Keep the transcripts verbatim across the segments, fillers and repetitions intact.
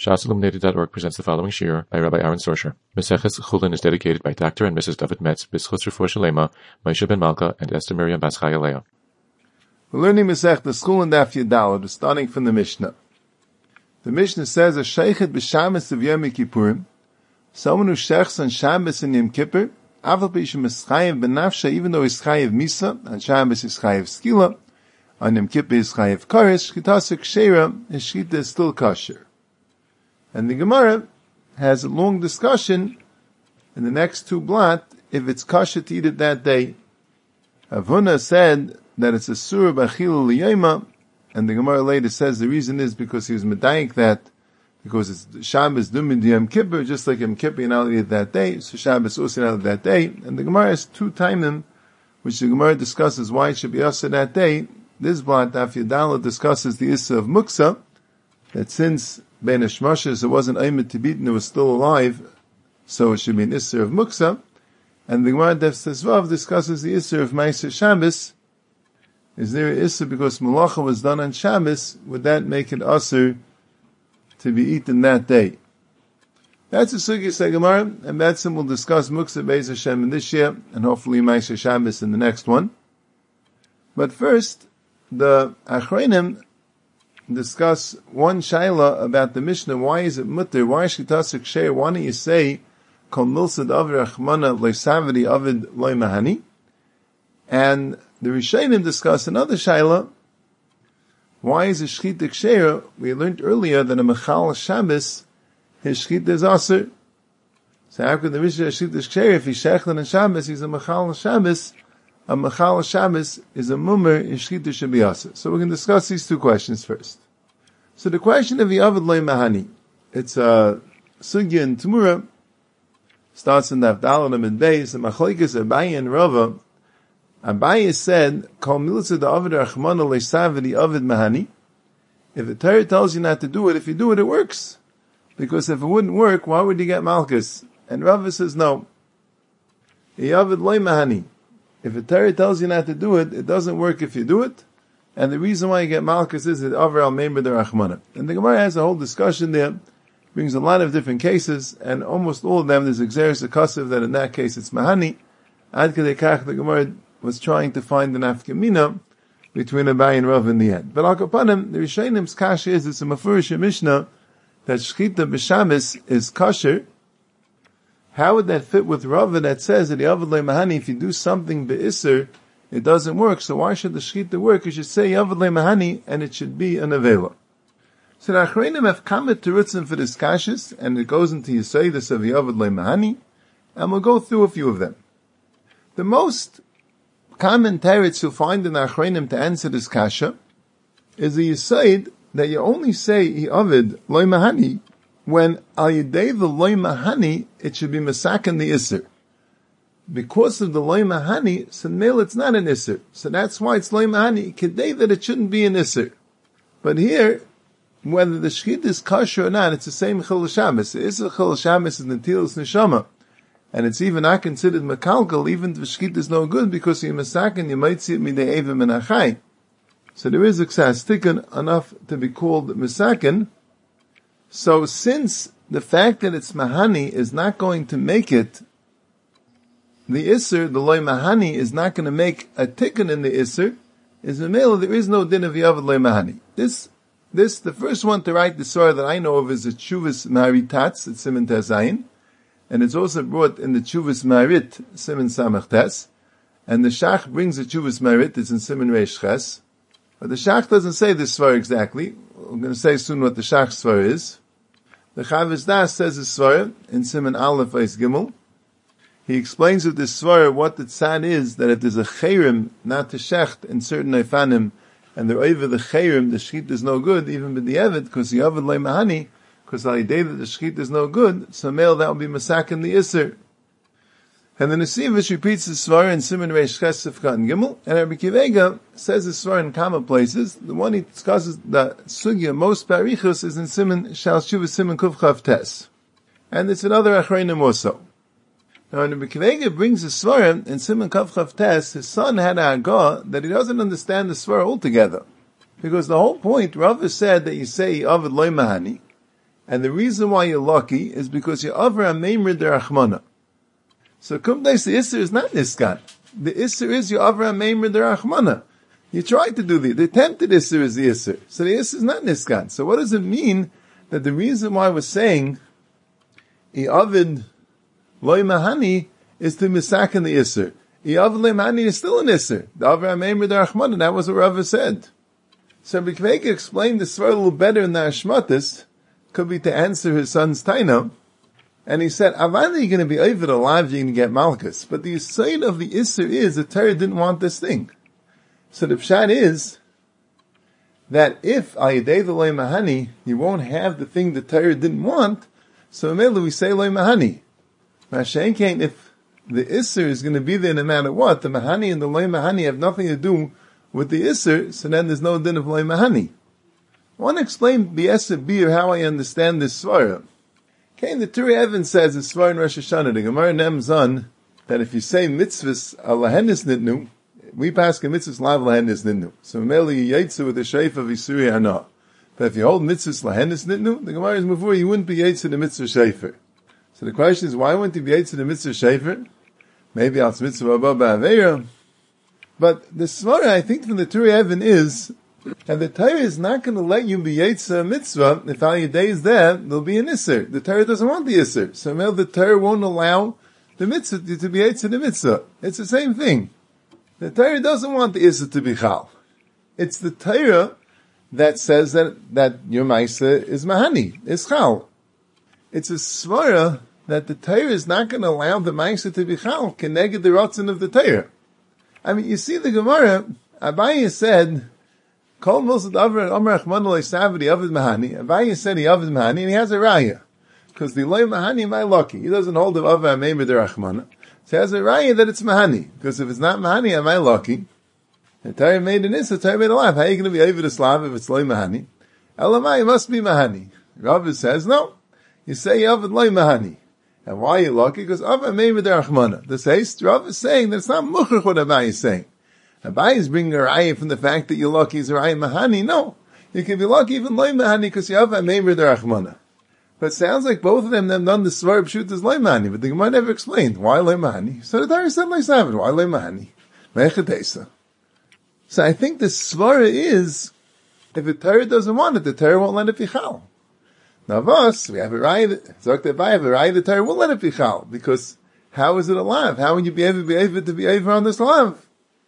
shas illuminated dot org presents the following shiur by Rabbi Aaron Sorsher. Maseches Chulin is dedicated by Doctor and Missus David Metz, B'schus Refuah Shalema, Moshe ben Malka, and Esther Miriam Bas Chaya Leah. We're learning Masech the school in Daf Yudalad. We're starting from the Mishnah. The Mishnah says, "A sheichet b'shamis of Yom Kippurim, someone who shechs on Shabbos and Yom Kippur, aval b'ishem eschayev b'nafsha, even though he's chayev misa, on Shabbos is chayev skila, on Yom Kippur is chayev kares, shchitas kshera, his shchita is still kosher." And the Gemara has a long discussion in the next two blot if it's kosher to eat it that day. Avuna said that it's a surah b'achil l'yoma, and the Gemara later says the reason is because he was medayik that, because it's Shabbos dumid Yom Kippur, just like Yom Kippur you're not eat that day, so Shabbos also not that day. And the Gemara has two timing, which the Gemara discusses why it should be also that day. This blot, Daf Yudalad, discusses the issa of muksa, that since Ben Hashmashas it wasn't aimed to beat and it was still alive, so it should be an issa of muksa. And the Gemara Daf Sesvav discusses the issa of Ma'aser Shabbos. Is there an issa because malacha was done on Shabbos? Would that make it asur to be eaten that day? That's a sugya Gemara, and that's we'll discuss muksa Beis Hashem in this year, and hopefully Ma'aser Shabbos in the next one. But first, the Achronim discuss one shaila about the Mishnah. Why is it mutter? Why shchitas kshera? Why don't you say kol milsad avid rachmana leisavidi avid loy mahani? And the Rishonim discuss another shaila. Why is it shchita kshera? We learned earlier that a mechal Shabbos, his shchita is aser. So how could the Mishnah shchita kshera if he's shechlan on Shabbos? He's a mechal Shabbos. A mechal Shabbos is a mummer, his shchita should be aser. So we can discuss these two questions first. So the question of the avid loy mahani, it's a sugya in Tamura, starts in the Avdalam and Beis, and machlokes Abaye and Rava. Abaye said, "Kol milsa the avid rachmana leisavidi avid mahani." If the Torah tells you not to do it, if you do it, it works. Because if it wouldn't work, why would you get malchus? And Rava says, no. Avid loy mahani. If the Torah tells you not to do it, it doesn't work if you do it. And the reason why you get malchus is that over al member the rachmana. And the Gemara has a whole discussion there, brings a lot of different cases, and almost all of them there's exeris akasiv that in that case it's mahani. Ad kedei kach the Gemara was trying to find an afkamina between Abaye and Rav in the end. But al kapanim, the Rishonim's kasha is it's a mafurish Mishnah that shchita b'Shabbos is kosher. How would that fit with Rava that says that the avid loy mahani, if you do something be'isser, it doesn't work. So why should the shchita work? You should say avid loy mahani, and it should be an avela. So the Achronim have come to Ritzim for this kashis, and it goes into Yisayidus of the avid loy mahani, and we'll go through a few of them. The most common teretz you'll find in the Achronim to answer this kasha is the Yisayid that you only say avid loy mahani when al yedei the loy mahani, it should be masakin the isser. Because of the loy mahani, so male it's not an isser. So that's why it's loy mahani, kedei that it shouldn't be an isser. But here, whether the shchita is kosher or not, it's the same chil Shabbos. The isser chil Shabbos is netilas neshama. And it's even not considered makalkal, even if the shchita is no good, because you're masakin, you might see it midei evim and achai. So there is a ksas tikkun enough to be called masakin. So since the fact that it's mahani is not going to make it, the isser, the loy mahani, is not going to make a tikkun in the isser, is the male, there is no din of yavid loy mahani. This, this, the first one to write the surah that I know of is the Tshuvas Maharitatz, it's Siman Tezayin, and it's also brought in the Tshuvas Maharit, Siman Samach Tes, and the Shach brings the Tshuvas Maharit, it's in Siman Reish Ches, but the Shach doesn't say this svara exactly. We're going to say soon what the Shach svara is. The Chavis Das says the svara in Siman Aleph Eis Gimel. He explains with this svara what the tzad is, that if there's a chayrim not to shecht in certain neifanim, and they're over the chayrim, the shchit is no good, even with the evet, because the avid loy mahani, because the idea that the shchit is no good, so male that would be masakin the isser. And the Nesivish repeats the svara in Siman Reish Ches Sifkat and Gimel, and Rabbi Kivega says the svara in common places. The one he discusses, the sugya most barichus, is in Siman Shal Shuvah Siman Kuf Chav Tes. And it's another Achronim also. Now when Rabbi Kivega brings the svara in Siman Kuf Chav Tes, his son had a hagah that he doesn't understand the svara altogether. Because the whole point, Rava said that you say Avid Loy Mahani, And the reason why you're lucky is because you're over a meimer derachmana. So kumdais, the Isser is not Niskan. The Isser is you're over a meimer derachmana. You tried to do the, the attempted Isser is the Isser. So the Isser is not Niskan. So what does it mean that the reason why we're saying I'avid loy mahani is to misaken the Isser? I'avid loy mahani is still an Isser. The over a meimer derachmana, that was what Rava said. So Rabbi Akiva Eiger explained this a little better in the Hashmatis, could be to answer his son's taina, and he said, Avada, you're going to be over alive, you're going to get Malchus. But the side of the Isser is the Torah didn't want this thing. So the pshat is that if Ayidei the loy mahani, you won't have the thing the Torah didn't want, so immediately we say loy mahani. Mashenkein, if the Isser is going to be there no matter what, the mahani and the loy mahani have nothing to do with the Isser, so then there's no din of loy mahani. I want to explain b'yesef bir how I understand this svara. Okay, the Turi Evan says in Svara in Rosh Hashanah, the Gemara nems on that if you say mitzvahs alahenis nitnu, we pass a mitzvahs lav lahenis nitnu. So meli yaitzu with the sheif of Isuri hana. But if you hold mitzvahs lahenis nitnu, the Gemara is before you wouldn't be yaitzu the mitzvah sheifer. So the question is, why wouldn't you be yaitzu the mitzvah sheifer? Maybe al mitzvah abba ba'aveira. But the svara, I think, from the Turi Evan is, and the Torah is not going to let you be Yetzah mitzvah. If all your day is there, there'll be an Isser. The Torah doesn't want the Isser. So now the Torah won't allow the mitzvah to be Yetzah the mitzvah. It's the same thing. The Torah doesn't want the Isser to be Chal. It's the Torah that says that, that your Maisa is Mahani, is Chal. It's a svara that the Torah is not going to allow the Maisa to be Chal, keneged the Ratzon of the Torah. I mean, you see the Gemara, Abaye said, Kol Milsad Avra Amar Achman Lo Savadi Avid Mahani. Abaye said he Avid Mahani, and he has a raya. Because the Loy Mahani am I lucky. He doesn't hold of Avra Meimer Derachmana. So he has a raya that it's Mahani. Because if it's not Mahani, am I lucky? The Torah made an Issa, the Torah made a laugh. How are you going to be Avid a Slav if it's Loy Mahani? Elamai, it must be Mahani. Rav says, no. You say Avid Loy Mahani. And why are you lucky? Because Avra Meimer Derachmana. The says, Rav is saying that it's not Muchach what Abaye is saying. Abaye is bringing a raya from the fact that you're lucky is a raya mahani. No. You can be lucky even loy mahani because you have a meimer derachmana. But it sounds like both of them have done the svar pshut as loy mahani, but the Gemara never explained why loy mahani. So the Torah said loy saved. Why loy mahani? Mechatesa. So I think the svara is, if the Torah doesn't want it, the Torah won't let it be chal. Now of us, we have a raya, Zok Abaye have a raya, the Torah won't let it be chal, because how is it alive? How would you be able to be able to be able on this alive?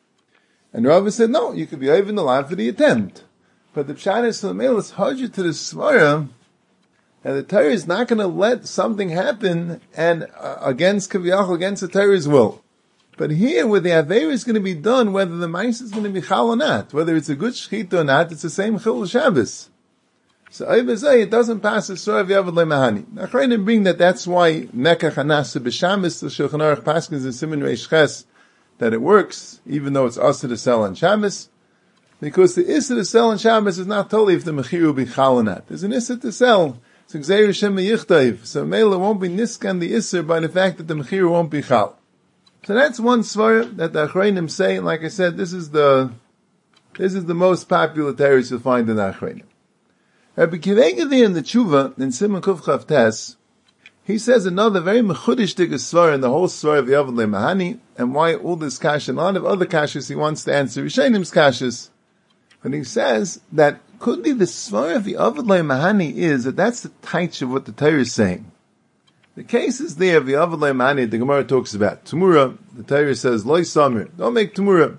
And Rava said, no, you could be over in the line for the attempt. But the pshat is to the male is hajj to the svara, and the Torah is not going to let something happen and uh, against Kaviyach, against the Torah's will. But here, where the Aveira is going to be done, whether the mice is going to be chal or not, whether it's a good shechita or not, it's the same chil Shabbos. So Ayvazay, it doesn't pass the Surah of Yavad Mahani. Now, I didn't bring that that's why Mekach Hanasa B'Shabbos, the Shulchan Aruch Paskins and Siman Reish Ches, that it works, even though it's also to sell on Shabbos, because the Issa to sell on Shabbos is not totally if the Mechir will be Chal or not. There's an Issa to sell. It's Gzeir Shem Yichtaiv. So Mela won't be Niskan the Issa by the fact that the Mechir won't be Chal. So that's one Svara that the Achreinim say, and like I said, this is the, this is the most popular teres you'll find in the Achreinim. Rabbi Akiva Eiger in the Tshuva, in Siman Kuf Chav Tes, he says another very mechudish dig svara in the whole svara of Yavad Mahani, and why all this kasha and a lot of other kashas he wants to answer Rishenim's kashas. But he says that could be the svara of the Yavad Mahani is that that's the taich of what the Torah is saying. The case is there of the Yavad Mahani the Gemara talks about. Tumura, the Torah says, Loi Samir, don't make Tumura.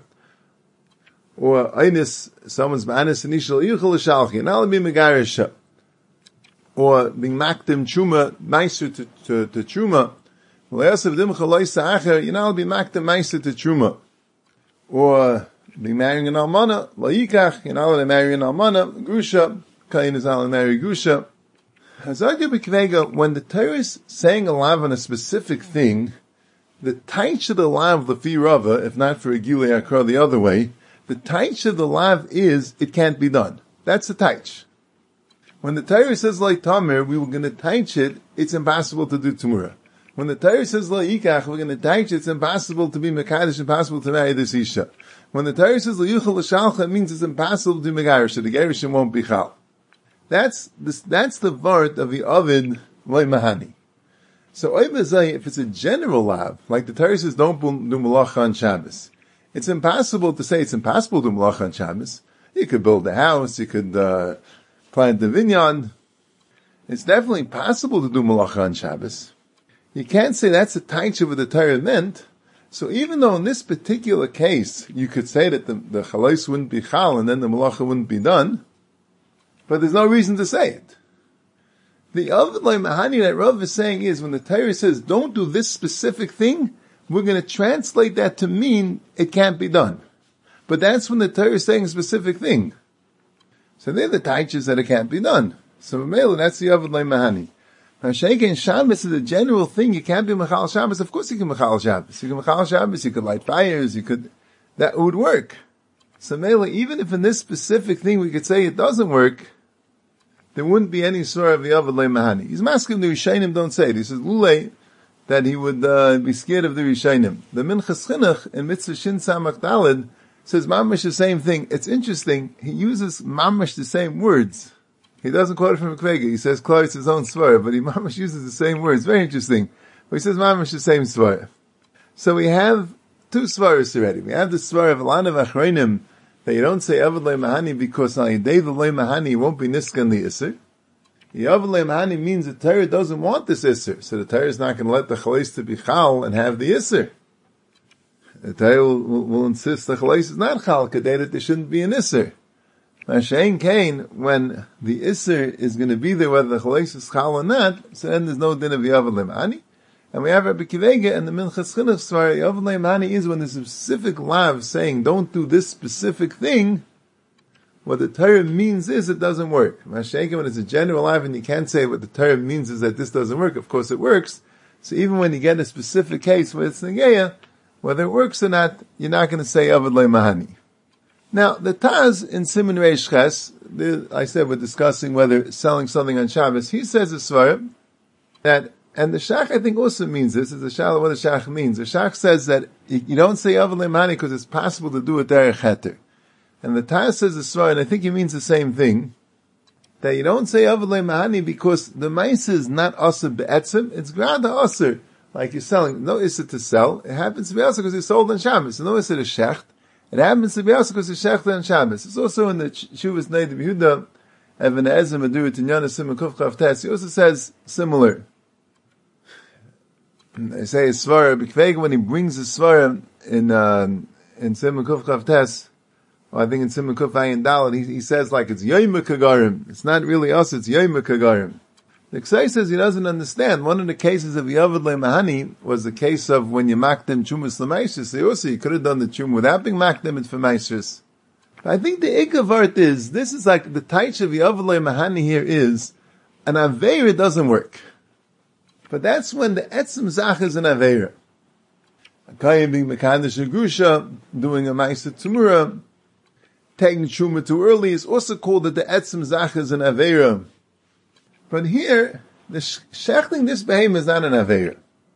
Or Einis, someone's Ba'anis and Ishal Yichel Shalchi, and I'll be Megarisha. Or being makdim chuma meiser to to, to chuma, le'asav dimcha loisa acher, you know, I'll be makdim meiser to chuma. Or being marrying an almana, lo'ikach, you know, I'll marry an almana, grusha, kain is I'll marry grusha. As I do b'kvega, when the Torah is saying a lav on a specific thing, the taich of the lav lefi Rava, if not for a gilei akra the other way, the taich of the lav is it can't be done. That's the taich. When the Torah says like Tamir, we were going to teach it, it's impossible to do Tumura. When the Torah says like Ikach, we're going to teach it, it's impossible to be Mekadosh, impossible to marry this Isha. When the Torah says like Yuchel L'Shalcha, it means it's impossible to do Megarisha, the Gerishim won't be Chal. That's this, that's the vart of the oven loy mahani. So if it's a general lav, like the Torah says, don't do malacha on Shabbos, it's impossible to say it's impossible to do malacha on Shabbos. You could build a house, you could uh, plant the vineyard. It's definitely possible to do malacha on Shabbos. You can't say that's a taich of what the Torah meant. So even though in this particular case, you could say that the, the chalais wouldn't be chal and then the malacha wouldn't be done, but there's no reason to say it. The Avad Loi Mahani that Rav is saying is when the Torah says don't do this specific thing, we're going to translate that to mean it can't be done. But that's when the Torah is saying a specific thing. So they're the taiches that it can't be done. So Mamela, that's the Avad Loi Mahani. Now, Sheikh Shabbos is a general thing. You can't be Mechal Shabbos. Of course you can Mechal Shabbos. You can Mechal Shabbos. You could light fires. You could, that would work. So Mela, even if in this specific thing we could say it doesn't work, there wouldn't be any sort of the Avad Loi Mahani. He's masking the Rishayim don't say it. He says, Lule, that he would uh, be scared of the Rishayim. The Minchas Chinuch in Mitzvah Shin Samach Daled says mamash the same thing. It's interesting. He uses mamash the same words. He doesn't quote it from Kvega. He says Kloris his own svara, but he mamash uses the same words. Very interesting. But he says mamash the same svara. So we have two svaras already. We have the svara of Alanav Achreinim that you don't say Avad Loi Mahani because on Yedei the Loi Mahani won't be Niskan the Isser. The Avad Loi Mahani means the Torah doesn't want this Isser. So the Torah is not going to let the Chalais to be Chal and have the Isser. The Torah will, will, will insist the Chalais is not Chal, Kadei that there shouldn't be an Isser. Now, Shein Kain, when the Isser is going to be there, whether the Chalais is Chal or not, so then there's no din of Avad Loi Mahani. And we have Rabbi Kivega and the Minchas Chinuch Svar, Avad Loi Mahani is when there's a specific lav saying, don't do this specific thing, what the Torah means is it doesn't work. Mashenka, when it's a general lav and you can't say what the Torah means is that this doesn't work, of course it works. So even when you get a specific case where it's Negeya, whether it works or not, you're not going to say Avad Loi Mahani. Now, the Taz in Siman Reish Ches, I said we're discussing whether selling something on Shabbos, he says a Svar, that and the Shach, I think, also means this. Is the Shach, what the Shach means. The Shach says that you don't say Avad Loi Mahani because it's possible to do it derech heter. And the Taz says the Svar, and I think he means the same thing, that you don't say Avad Loi Mahani because the Maisa is not Asr be'etzim, it's Grada Asr. Like you're selling, no Isser to sell, it happens to be Asr because it's sold on Shabbos. So no Isser to Shecht, it happens to be Asr because it's Shecht on Shabbos. It's also in the Shuvas Neid Yehuda, Even Ezer Medurit in Yana Simon Kuf Chav Tes, he also says similar. They say a svara, B'Kvega, when he brings a svara in, uh, in Simon Kuf Chav Tes, or I think in Simon Kuf Ayin Dalet, he, he says like it's Yoyma Kagarim. It's not really us, it's Yoyma Kagarim. The Ksai says he doesn't understand. One of the cases of Avad Loi Mahani was the case of when you makdim Chumas L'Maishis. They also, you could have done the Chum without being makdim it for Maishis. But I think the Ikavart is, this is like, the Taich of Avad Loi Mahani here is, an Aveira doesn't work. But that's when the etzem zach is an aveira. A kayim being mekadosh grusha, doing a ma'aser tumura, taking truma too early is also called that the etzem zach is an aveira. But here, the shechting this behem is not an aveira.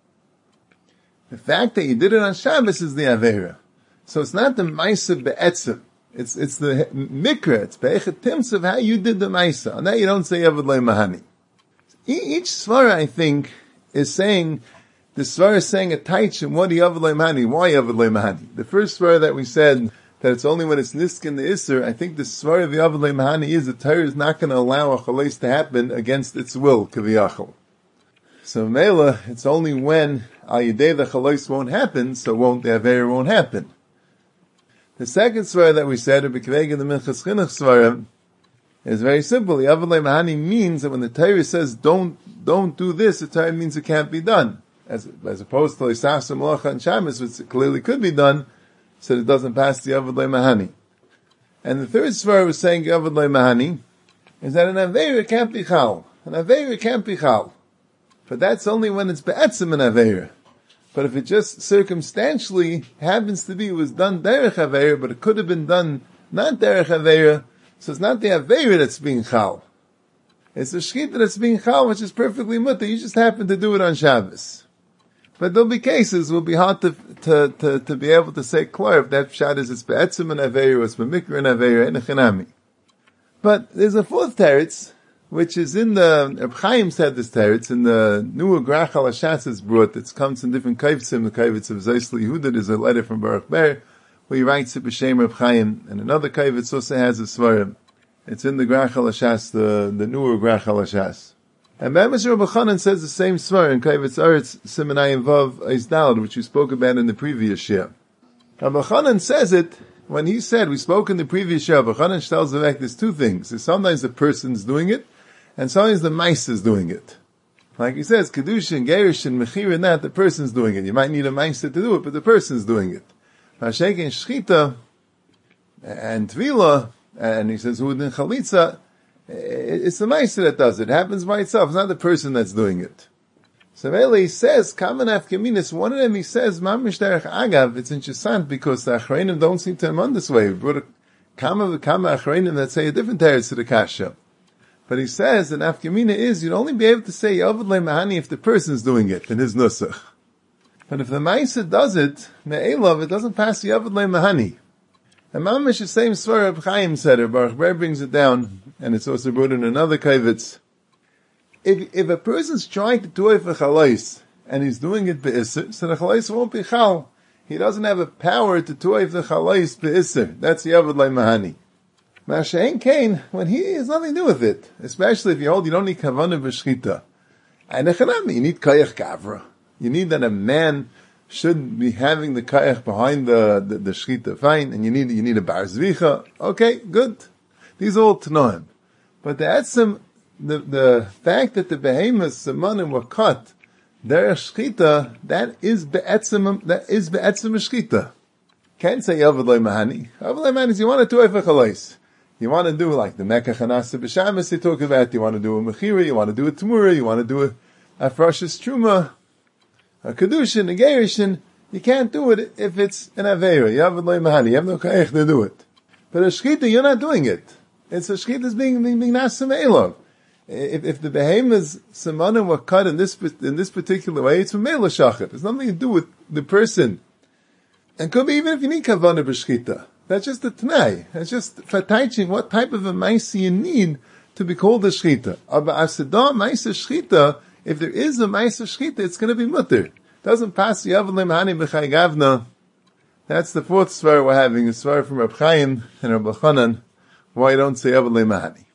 The fact that you did it on Shabbos is the aveira. So it's not the ma'aser be'etzem. It's, it's the mikra, it's be'echet timtz of how you did the ma'aser. On that you don't say Avad Loi Mahani. Each svara, I think, is saying, the svara is saying a taich, and what Avad Loi Mahani? Why Avad Loi Mahani? The first svara that we said, that it's only when it's niskin the isser, I think the svara of the Avad Loi Mahani is the Torah is not going to allow a chalais to happen against its will, kaviyachal. So Mela, it's only when al yedei the chalais won't happen, so won't the aver won't happen. The second svara that we said, Rabbi Kivega the Minchas Chinuch svara, is very simple. The Avad Loi Mahani means that when the Torah says don't don't do this, the Torah means it can't be done. As as opposed to Isasa Malacha and Shabbos, which clearly could be done, so it doesn't pass the Avad Loi Mahani. And the third svara was saying Avad Loi Mahani is that an Aveira can't be Chal. An Aveira can't be Chal. But that's only when it's Be'etzim an Aveira. But if it just circumstantially happens to be it was done Derech Aveira, but it could have been done not Derech Aveira, so it's not the Aveira that's being Chal. It's the Shechita that's being Chal, which is perfectly mutter. You just happen to do it on Shabbos. But there'll be cases, it will be hard to, to, to, to be able to say clear if that Pshat is it's Be'etzim and Aveira, or it's B'mikra and Aveira, and a Chinami. But there's a fourth teretz, which is in the, Reb Chaim said this there, it's in the New Grach HaLashas it's brought, it comes in different kaivitzim, the kaivitz of Zeisli Yehuda, there's a letter from Baruch Ber, where he writes it b'shem Reb Chaim, and another kaivitz also has a svarim. It's in the Grach HaLashas, the, the newer Grach HaLashas. And Be'emes Rabbi Chanan says the same svar in Kaivitz Aretz Simanayim Vav Eis Daled, which we spoke about in the previous year. Rabbi Chanan says it, when he said, we spoke in the previous year, Rabbi Chanan tells the fact there's two things. There's sometimes the person's doing it, and sometimes the mice is doing it. Like he says, Kedushin, Gerish, and Mechir, and that, the person's doing it. You might need a mice to do it, but the person's doing it. Mashek and Shchita, and Tvila, and he says, Hud and Chalitza, it's the mice that does it. It happens by itself. It's not the person that's doing it. So Mele, he says, Kaman Afkaminis, one of them he says, Mamish Derech Agav, it's interesting because the Achreinim don't seem to run this way. We brought a Kama Kama Achreinim that say a different teretz to the Kasha. But he says that Afkamina is, you'd only be able to say Yavad Le Mahani if the person's doing it, in his Nusach. But if the Maisa does it, Me'elov, it doesn't pass Yavad Le Mahani. And Mamish, the same Svar Reb Chaim said, or Baruch Ber brings it down, and it's also brought in another Kaivitz. If, if a person's trying to do it for Chalais, and he's doing it be'isr, so the Chalais won't be Chal. He doesn't have a power to do it for Chalais be'isr. That's Yavad Le Mahani. Masha'en Kain, when he has nothing to do with it, especially if you hold, you don't need Kavanah v'Shchita. And you need Kayach Gavra. You need that a man should be having the Kayach behind the, the, the Shchita, fine, and you need, you need a Bar Zvicha. Okay, good. These are all Tanoim. But the Etzem, the, the fact that the behemoths, the manim were cut, their Shchita, that is Be'etzem, that is Be'etzem Shchita. Can't say Yavad Le Mahani. Yavad Le Mahani is you want to do it for Chalais. You want to do like the Mecca Chanasa B'Shabbos they talk about, you want to do a Mechira, you want to do a Tamura, you want to do a Afrashas Truma, a Kedushin, a Gerishin. You can't do it if it's an Aveira. You have Le Mahani, you have no Kayach to do it. But a Shchita, you're not doing it. It's a Shchita that's being, being, being Nasim Elov. If, if the behemoths, Samanim were cut in this, in this particular way, it's from Mela Shachat. It's nothing to do with the person. And could be even if you need Kavanah B'Shchita. That's just a T'nai. That's just for teaching what type of a Maisi you need to be called a Shchita. Aber Asidah Maisa Shchita, if there is a Maisa Shchita, it's going to be Mutter. Doesn't pass Yavad Le Mahani B'Chai Gavna. That's the fourth svar we're having, a svar from Reb Chaim and Reb Chanan, why you don't say Yavad Le Mahani.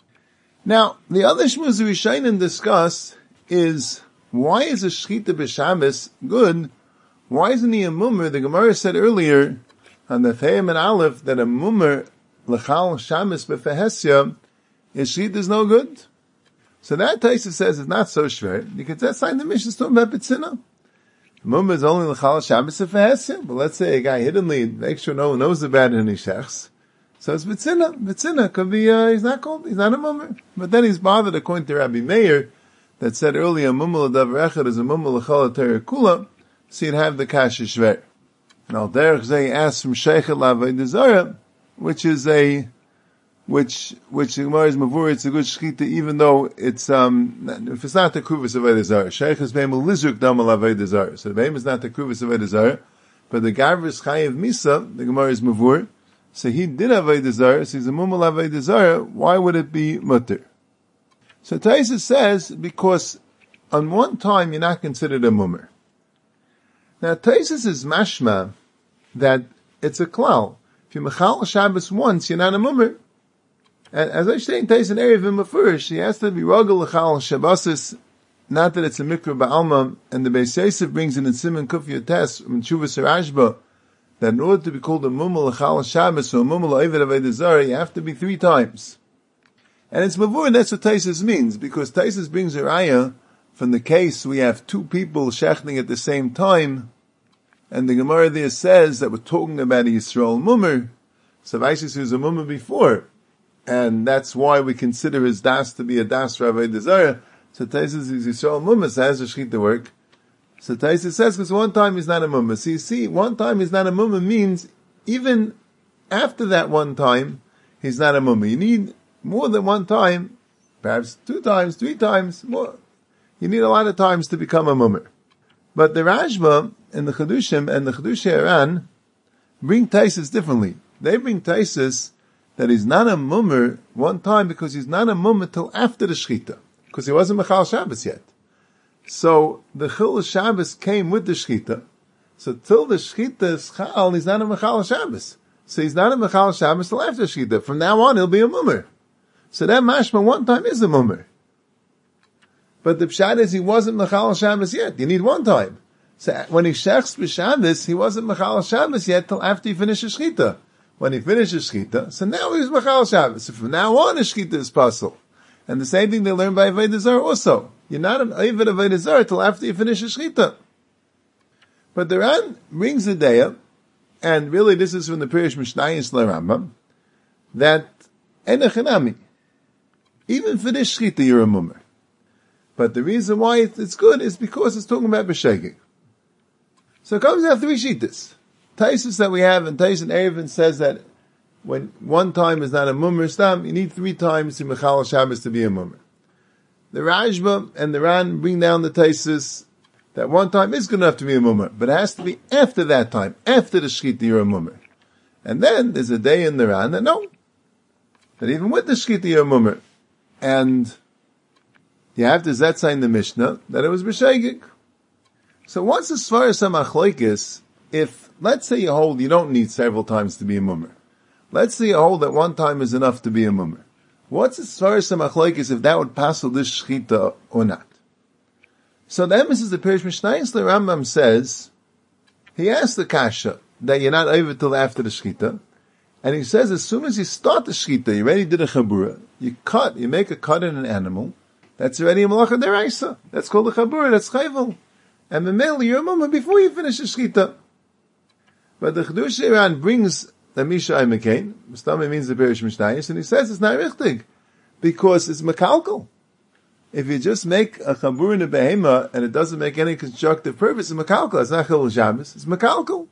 Now, the other Shmuz Rishayim discuss is, why is a Shchita B'Shabbos good? Why isn't he a Mummer? The Gemara said earlier, on the Feim and Aleph, that a Mummer, L'chal Shabbos B'Fehesya, his Shchita is no good. So that Taisa says it's not so shver, because that's like the Mishnah is talking about B'tzina. Mummer is only L'chal Shabbos B'Fehesya, but let's say a guy hiddenly makes sure no one knows about it and he shechs. So it's B'tzina. B'tzina could be, uh, he's not called, he's not a Mummer. But then he's bothered, according to Rabbi Meir, that said earlier, Mummer L'davar Echad is a Mummer L'chal Tereh Kula, so you'd have the Kasha Shver. Now, Derech Zeh asks from Sheikhet L'Avodah Zarah, which is a, which, which the Gemara is Mavur, it's a good Shchita, even though it's, um, if it's not the Kruvas of Avodah Zarah. Sheikhet is Be'em L'Lizruk Dam L'Avodah Zarah. So the Be'em is not the Kruvas of Avodah Zarah, but the Gavris Chayev Misa, the Gemara is Mavur, so he did Avodah Zarah, so he's a Mummal Avodah Zarah, why would it be Mutter? So Taisa says, because on one time you're not considered a Mummer. Now, Taisus is mashma that it's a klal. If you mechal Shabbos once, you're not a mummer. And as I say in Taisus Erev in Mefurish, he has to be rogel lechal Shabbosis, not that it's a mikra ba'alma, and the Beis Yosef brings in in Simon Kufya Tes, from Tshuvas Rashba, that in order to be called a mummer lechal Shabbos, or a mummer la'eved avodah zarah, you have to be three times. And it's mavur, and that's what Taisus means, because Taisus brings a raya from the case we have two people shechting at the same time, and the Gemara there says that we're talking about a Yisrael Mummer. So Vaisis was a Mummer before. And that's why we consider his das to be a das Ravei Desire. So Taisus is Yisrael Mummer, so has a Shechita work. So Taisus says, because one time he's not a Mummer. So you see, one time he's not a Mummer means, even after that one time, he's not a Mummer. You need more than one time, perhaps two times, three times, more. You need a lot of times to become a Mummer. But the Rashba and the Chedushim and the Chedushei Aran bring Taisus differently. They bring Taisus that he's not a mummer one time because he's not a mummer till after the shchita, because he wasn't Mechal Shabbos yet. So the Chil Shabbos came with the shchita. So till the shchita is chal, he's not a Mechal Shabbos. So he's not a Mechal Shabbos till after shchita. From now on, he'll be a mummer. So that mashma one time is a mummer. But the pshat is he wasn't Mechal Shabbos yet. You need one time. So when he shechs b'Shabbos, he wasn't Mechal Shabbos yet till after he finishes shchita. When he finishes shchita, so now he's Mechal Shabbos. So from now on, his shchita is possible. And the same thing they learn by Avodah Zarah also. You're not an Oived of Avodah Zarah till after you finish a shchita. But the Ran brings the day, and really this is from the Pirish Mishnayos LaRambam, that Enechanami, even for this shchita you're a mummer. But the reason why it's good is because it's talking about b'shegeg. So it comes out three shittas. Taisus that we have, and Taisus and Erevin says that when one time is not a mummer stam, you need three times in Mechal Shabbos to be a mummer. The Rashba and the Ran bring down the Taisus that one time is good enough to be a mummer, but it has to be after that time, after the shchita you're a mummer. And then there's a day in the Ran that no, that even with the shchita you're a mummer. And you have to zetzah in the Mishnah that it was b'shegeg. So once as far as some achloikis, if, let's say you hold, you don't need several times to be a mummer. Let's say you hold that one time is enough to be a mummer. What's as far as some achloikis if that would passel this shchita or not? So the emphasis of the Pirish Mishnayos LaRambam says, he asked the kasha that you're not over till after the shchita, and he says as soon as you start the shchita, you already did a chabura, you cut, you make a cut in an animal, that's already a malacha deraisa. That's called a chabura, that's chayvel. And the male, you're a mummer before you finish the shchita. But the Chedush Iran brings the Misha Aymekain, Mustami means the Pirish Mishnayos, and he says it's not richtig, because it's makalkal. If you just make a chabur in a behema, and it doesn't make any constructive purpose, it's makalkal. It's not chil Shabbos, it's makalkal.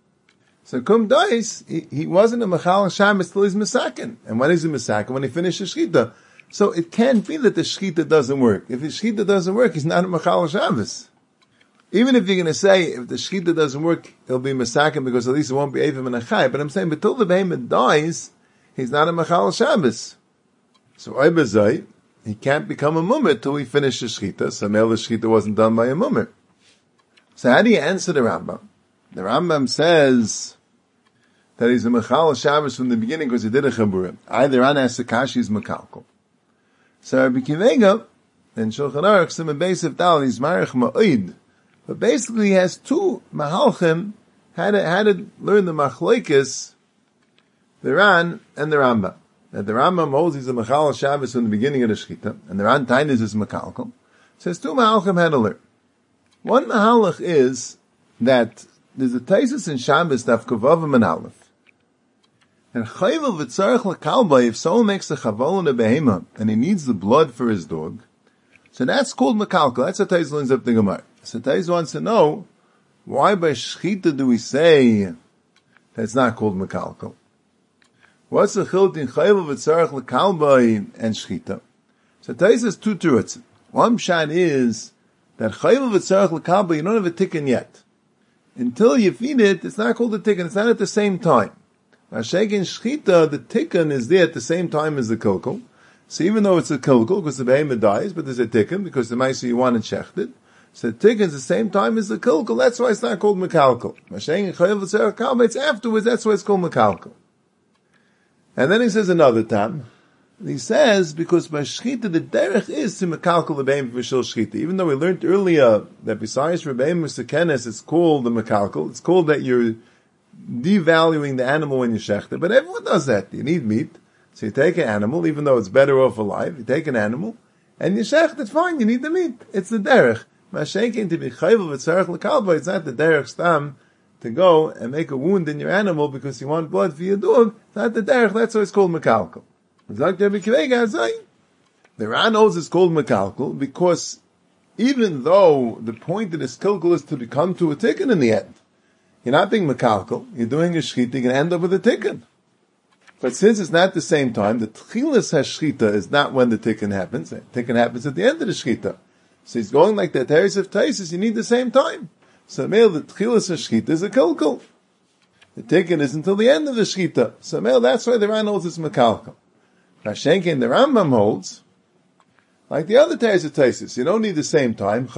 So Kum Dais, he, he wasn't a Mechal Shabbos till he's Mesakin. And when he's a Mesakin? When he finishes Shchita. So it can't be that the Shchita doesn't work. If the Shchita doesn't work, he's not a Mechal Shabbos. Even if you're going to say, if the Shchita doesn't work, he'll be Mesakin because at least it won't be Evim and Achai. But I'm saying, but till the Behemoth dies, he's not a Mechal Shabbos. So Oibazai, he can't become a Mummer till he finishes Shchita. So Mel the Shchita wasn't done by a Mummer. So how do you answer the Rambam? The Rambam says that he's a Mechal Shabbos from the beginning because he did a Chabura. Either Ran asks Kashi is Mekalkal. So Rabbi Kivega, in Shulchan Aruch, Sim and Beis of Dal, he's Marich Ma'id. But basically he has two Mahalchim, how to, how to learn the Machlokes, the Ran and the Rambam. That the Rambam holds he's a Mechal Shabbos from the beginning of the Shechita, and the Ran Tainis is Mekalkal. So there's two Mahalchim how to learn. One Mahalach is that there's a Taisus in Shabbos, Daf Kavavim and Aleph. And chayvel v'tzarech l'kalba, if someone makes a chaval and a behema, and he needs the blood for his dog, so that's called mekalka. That's what Taiz learns up the Gemara. So Taiz wants to know, why by shchita do we say that it's not called mekalka? What's the chilt in chayvel v'tzarech l'kalba and shchita? So Taiz has two terutzim. One pshat is that chayvel v'tzarech l'kalba, you don't have a tikkun yet. Until you feed it, it's not called a tikkun. It's not at the same time. Masheg in Shchita, the tikkun is there at the same time as the kilkul. So even though it's a kilkul, because the behemoth dies, but there's a tikkun, because the maisa you want it shechted. So the tikkun is the same time as the kilkul, that's why it's not called mekalkal. Masheg in Chayav L'Tzarech Kalba, it's afterwards, that's why it's called mekalkal. And then he says another time, he says, because by Shchita, the derech is to mekalkal the behemoth v'shil Shchita. Even though we learned earlier that besides for behemoth sekenes, it's called the mekalkal, it's called that you're devaluing the animal when you shecht it, but everyone does that. You need meat, so you take an animal, even though it's better off alive, you take an animal, and you shecht it, fine, you need the meat. It's the derech. Mashenkin to be chayvel v'tzarech l'kalba, it's not the derech stam to go and make a wound in your animal because you want blood for your dog. It's not the derech, that's why it's called mekalkal. The Ran knows it's called mekalkal because even though the point of this kilkul is to come to a tikkun in the end, you're not being mekalkal, you're doing a shchita, you're going to end up with a tikkun. But since it's not the same time, the tchilas hashchita is not when the tikkun happens. The tikkun happens at the end of the shchita. So he's going like that. Teres of Taisus, you need the same time. So male, the tchilas hashchita is a kilkul. The tikkun is until the end of the shechita. So male, that's why the Ran holds it's mekalkel. Hashenkin, the Rambam holds, like the other Teis of Teisus, you don't need the same time.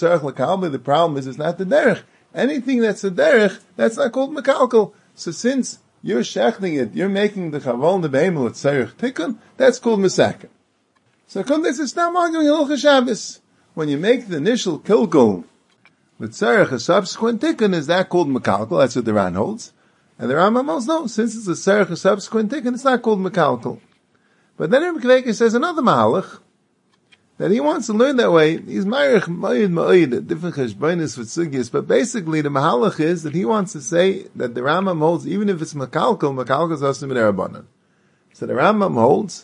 The problem is it's not the derech. Anything that's a derech, that's not called mekalkel. So since you're shechting it, you're making the chavol the beimel at tzarech tikkun, that's called mesaken. So come this is not arguing Hilchos Shabbos. When you make the initial kilgul with tzarech, a subsequent tikkun, is that called mekalkel? That's what the Ran holds. And the Rambam holds no, since it's a tzarech, a subsequent tikkun, it's not called mekalkel. But then Rebbe Kveka says another mahalach, that he wants to learn that way. He's Meirich Ma'id Ma'id, different cheshbonis with sugyas, but basically the mahalach is that he wants to say that the Rambam holds, even if it's makalkel, makalkel is also mid'erabanan. So the Rambam holds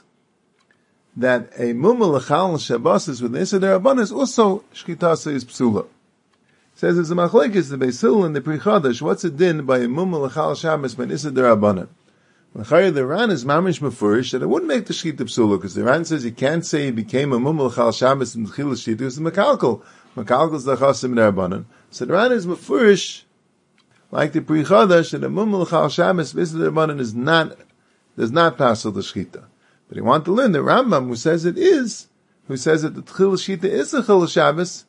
that a mumma l'chal shabbos is with Issa d'erabanan is also shchitasa is psula. Says it's a machlekes, the Beis Hillel and the Pri Chadash, what's a din by a mumma l'chal shabbos by Issa d'erabanan? The Ran is mamish mefurish that it wouldn't make the shchita psula, because the Ran says you can't say he became a mumul chal shabbos and chil shchita, because the mekalkel, mekalkel is the chasim d'erabanan. So the Ran is mefurish, like the Pri Chadash, that a mumul chal shabbos b'isra d'erabanan is not, does not pass the shchita. But he wants to learn the Rambam, who says it is, who says that the chil shchita is a chil shabbos.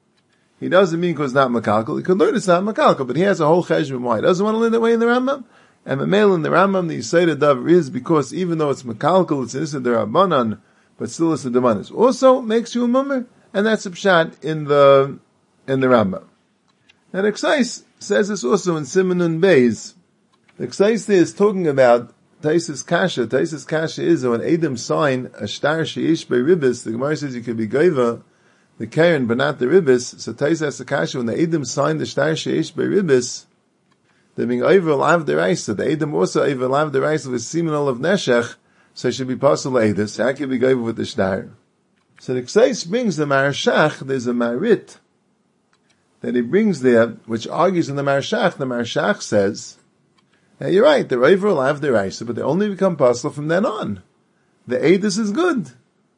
He doesn't mean because it's not mekalkel. He could learn it's not mekalkel, but he has a whole cheshbon why he doesn't want to learn that way in the Rambam. And the male in the Rambam, the Yisayda Davar is because even though it's mekalkel, it's an Issa d'Rabanan, but still Issa d'Manis. Also makes you a mummer, and that's a pshat in the, in the Rambam. And Exais says this also in Simonun Beis. Exais there is talking about Taisis Kasha. Taisis Kasha is when Adam sign a star sheish by ribis, the Gemara says you could be gaiva, the Karen, but not the ribis. So Taisis Kasha, when the Adam signed the star sheish by ribis, they're being over lav deraisa. The Edom also over lav deraisa with simonol of neshech, so it should be possible edus. How can we go over with the shtar? So the Ksais brings the Marashach, there's a Marit that he brings there, which argues in the Marashach. The Marashach says, hey, you're right, they're over lav deraisa, but they only become possible from then on. The edus is good.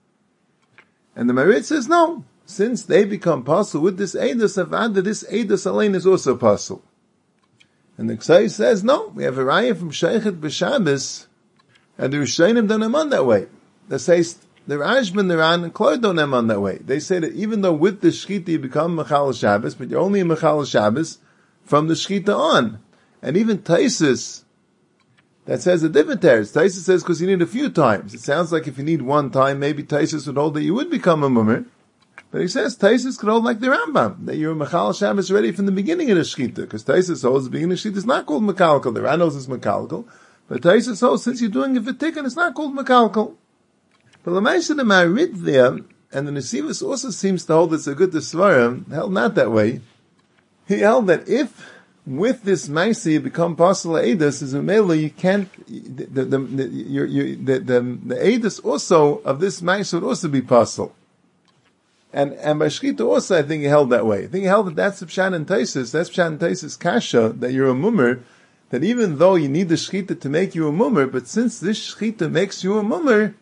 And the Marit says, no, since they become possible with this edus, Avada, this edus alone is also possible. And the Ksai says, no, we have a raya from Sheikhet B'Shabbos, and the Rishonim don't have on that way. They say, the Rashban, the Ran, and Klor don't have on that way. They say that even though with the Shechita you become Mechal Shabbos, but you're only a Mechal Shabbos from the Shechita on. And even Taisus, that says a different teretz. Taisus says because you need a few times. It sounds like if you need one time, maybe Taisus would hold that you would become a mummer. But he says Taisus could hold like the Rambam, that you're a Mechal Shabbos ready from the beginning of the Shechita, because Taisus holds the beginning of the Shechita is not called Mekalkel. The Ran knows it's Mekalkel, but Taisus holds since you're doing it for Tikkun, it's not called Mekalkel. But the Maisa the Marit there, and the Nesivus also seems to hold it's a good Svarim, held not that way. He held that if with this Maisa you become Pasal Eidos, is a Mela, you can't, the, the, the, the, you, you, the, the, the Eidos also of this Maisa would also be Pasal. And, and by Shechita also, I think he held that way. I think he held that that's the Pshat and Taisus, that's Pshat and Taisus Kasha, that you're a mummer, that even though you need the Shechita to make you a mummer, but since this Shechita makes you a mummer,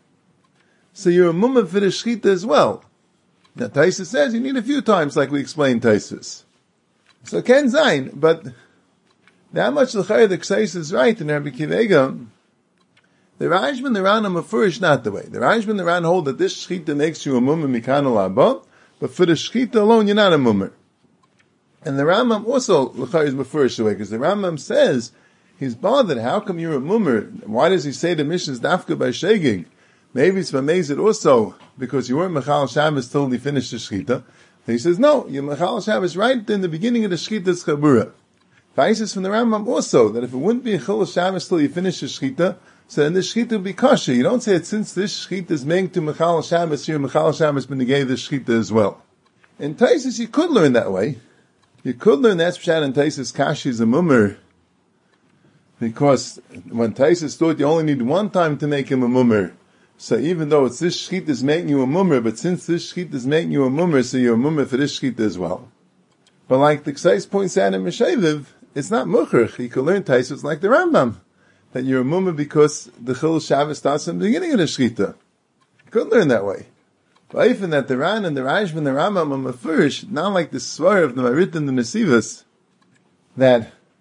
so you're a mummer for the Shechita as well. Now Taisus says you need a few times, like we explained Taisus. So Ken Zain, but that much l'chayr the Ksais is right in Rabbi Kivega. The Rashban, the Ran, are mafurish not the way. The Rashban, the Ran hold that this Shechita makes you a mummer mikanal abba, but for the Shechita alone, you're not a mummer. And the Rambam also, l'chayr is mafurish the way, because the Rambam says, he's bothered, how come you're a mummer? Why does he say the mission is dafka by shegig? Maybe it's mamezid also, because you weren't Mechal Shabbos till you finished the Shechita. And he says, no, you're Mechal Shabbos right in the beginning of the Shechita's Chabura. Faisis from the Rambam also, that if it wouldn't be a Chil Shabbos till you finish the Shechita, so then the Shechita would be kosher. You don't say it since this Shechita is made to Mechal Shabbos, you're Mechal Shabbos when you gave the Shechita as well. In Taisus, you could learn that way. You could learn that's Pshat in Taisus, Kashi is a mummer, because when Taisus thought you only need one time to make him a mummer, so even though it's this Shechita is making you a mummer, but since this Shechita is making you a mummer, so you're a mummer for this Shechita as well. But like the Ksais points out in Meshaviv, it's not Mukhrich. You can learn Taisus like the Rambam, that you're a mummer because the Chil Shabbos starts in the beginning of the Shechita. You could learn that way. But even that the Ran and the Rashban and the Rambam are mafurish, not like the Svar of the Marit and the Nesivus, that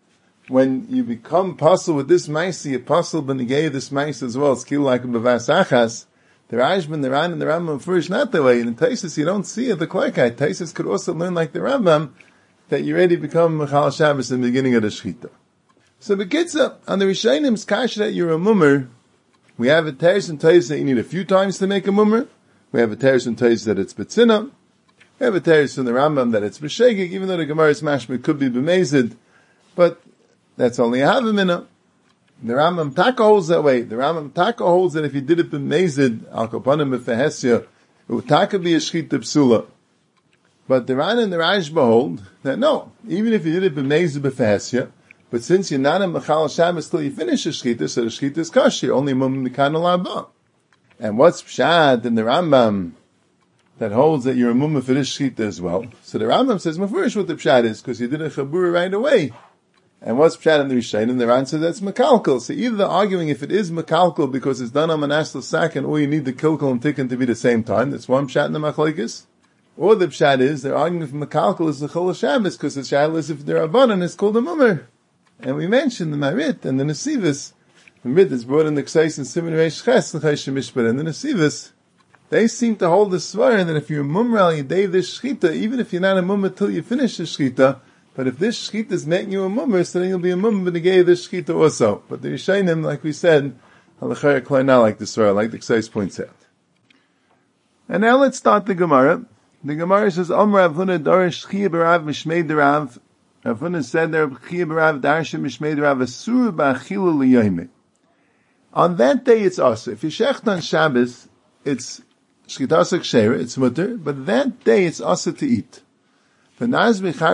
when you become puzzled with this maisi, a puzzle b'negei this maisi as well, it's kill like a b'vas achas. The Rashban, the Ran, and the Rambam first not the way. And in Taisus, you don't see it, the Klarkai. Taisus could also learn like the Rambam, that you already become Mechal Shabbos in the beginning of the Shechita. So the Kitzah, on the Rishonim's kasha that you're a mummer, we have a Teres and Taisus that you need a few times to make a mummer. We have a Teres and Taisus that it's Betzina. We have a Teres from the Rambam that it's B'Shegig, even though the Gemara's mashma could be B'Mezid. But that's only a Havamina. The Rambam Taka holds that way. The Rambam Taka holds that if you did it b'mezid, al kopanim b'fehesya, it would Taka be a shchita psula. But the Ran and the Rashba hold that no, even if you did it b'mezid b'fehesya, but since you're not a mechal Shabbos till you finish the shchita, so the shchita is kosher, only mum mikan alaba. And what's pshat in the Rambam that holds that you're a mum for this shchita as well? So the Rambam says, mafurish what the pshat is, because you did a chabura right away. And what's pshat in the Rishonim? And the Ran says that's mekalkel. So either they're arguing if it is mekalkel because it's done on manasl sak and or you need the kilkel and tikkun to be the same time. That's one pshat in the machlekes. Or the pshat is they're arguing if mekalkel is the chol Shabbos because the shayla is if they're abanan it's called a mummer. And we mentioned the Marit and the Nesivis. The Marit is brought in the Ksais and Simon Reish Ches the Chayshim Mishpat and the Nesivis. They seem to hold the svar that if you're a mummer al yedei this shchita, even if you're not a mummer till you finish the shchita. But if this shchita is making you a mummer, so then you'll be a mummer b'negei this shchita also. But the Rishonim, like we said, halachar klai like the Surah, like the Ksais points out. And now let's start the Gemara. The Gemara says, Om Rav Huna darish chiyah b'rav mishmei derav. Rav Huna said there, chiyah b'rav darish mishmei derav asur b'achilu liyoyme. On that day it's also. If you shecht on Shabbos, it's shchita ksheira, it's mutter, but that day it's also to eat. And the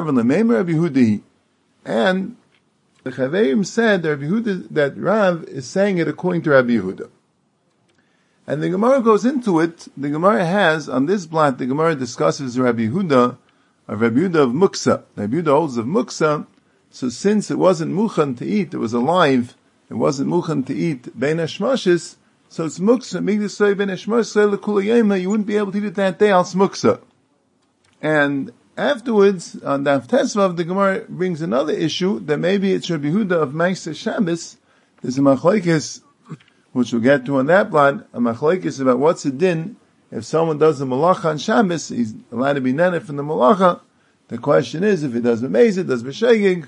Chaverim said that Rabbi Yehuda, that Rav is saying it according to Rabbi Yehuda. And the Gemara goes into it. The Gemara has, on this blot, the Gemara discusses Rabbi Yehuda, of Rabbi Yehuda of Muksa. Rabbi Yehuda holds of Muksa, so since it wasn't Muchan to eat, it was alive, it wasn't Muchan to eat Bein Hashmashis, so it's Muksa, Migdasoi Bein Hashmashis, Lekula Yema, you wouldn't be able to eat it that day, als Muksa. And afterwards, on Daf Tesvav, the Gemara brings another issue that maybe it's Rabbi Yehuda of Ma'aseh Shabbos. There's a machlokes, which we'll get to on that blot, a machlokes about what's a din if someone does a malacha on Shabbos, he's allowed to be nene from the malacha. The question is if he does b'mezid, does b'shegig,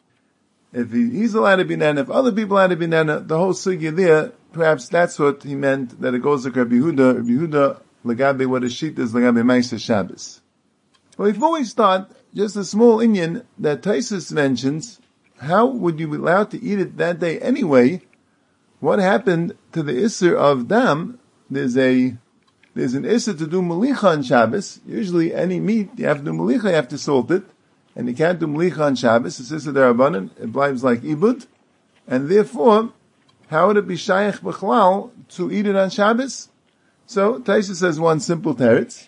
if he, he's allowed to be nene, if other people are allowed to be nene, the whole sugya there, perhaps that's what he meant, that it goes like Rabbi Yehuda, Rabbi Yehuda, legabe what a sheet is, legabe Ma'aseh Shabbos. Well, before we start, just a small inyan that Taisus mentions, how would you be allowed to eat it that day anyway? What happened to the Isser of Dam? There's a, there's an Isser to do Malicha on Shabbos. Usually any meat, you have to do Malicha, you have to salt it. And you can't do Malicha on Shabbos. It's Isser Darabanan, it blives like Ibud. And therefore, how would it be Shayach B'chlal to eat it on Shabbos? So, Taisus says one simple teretz.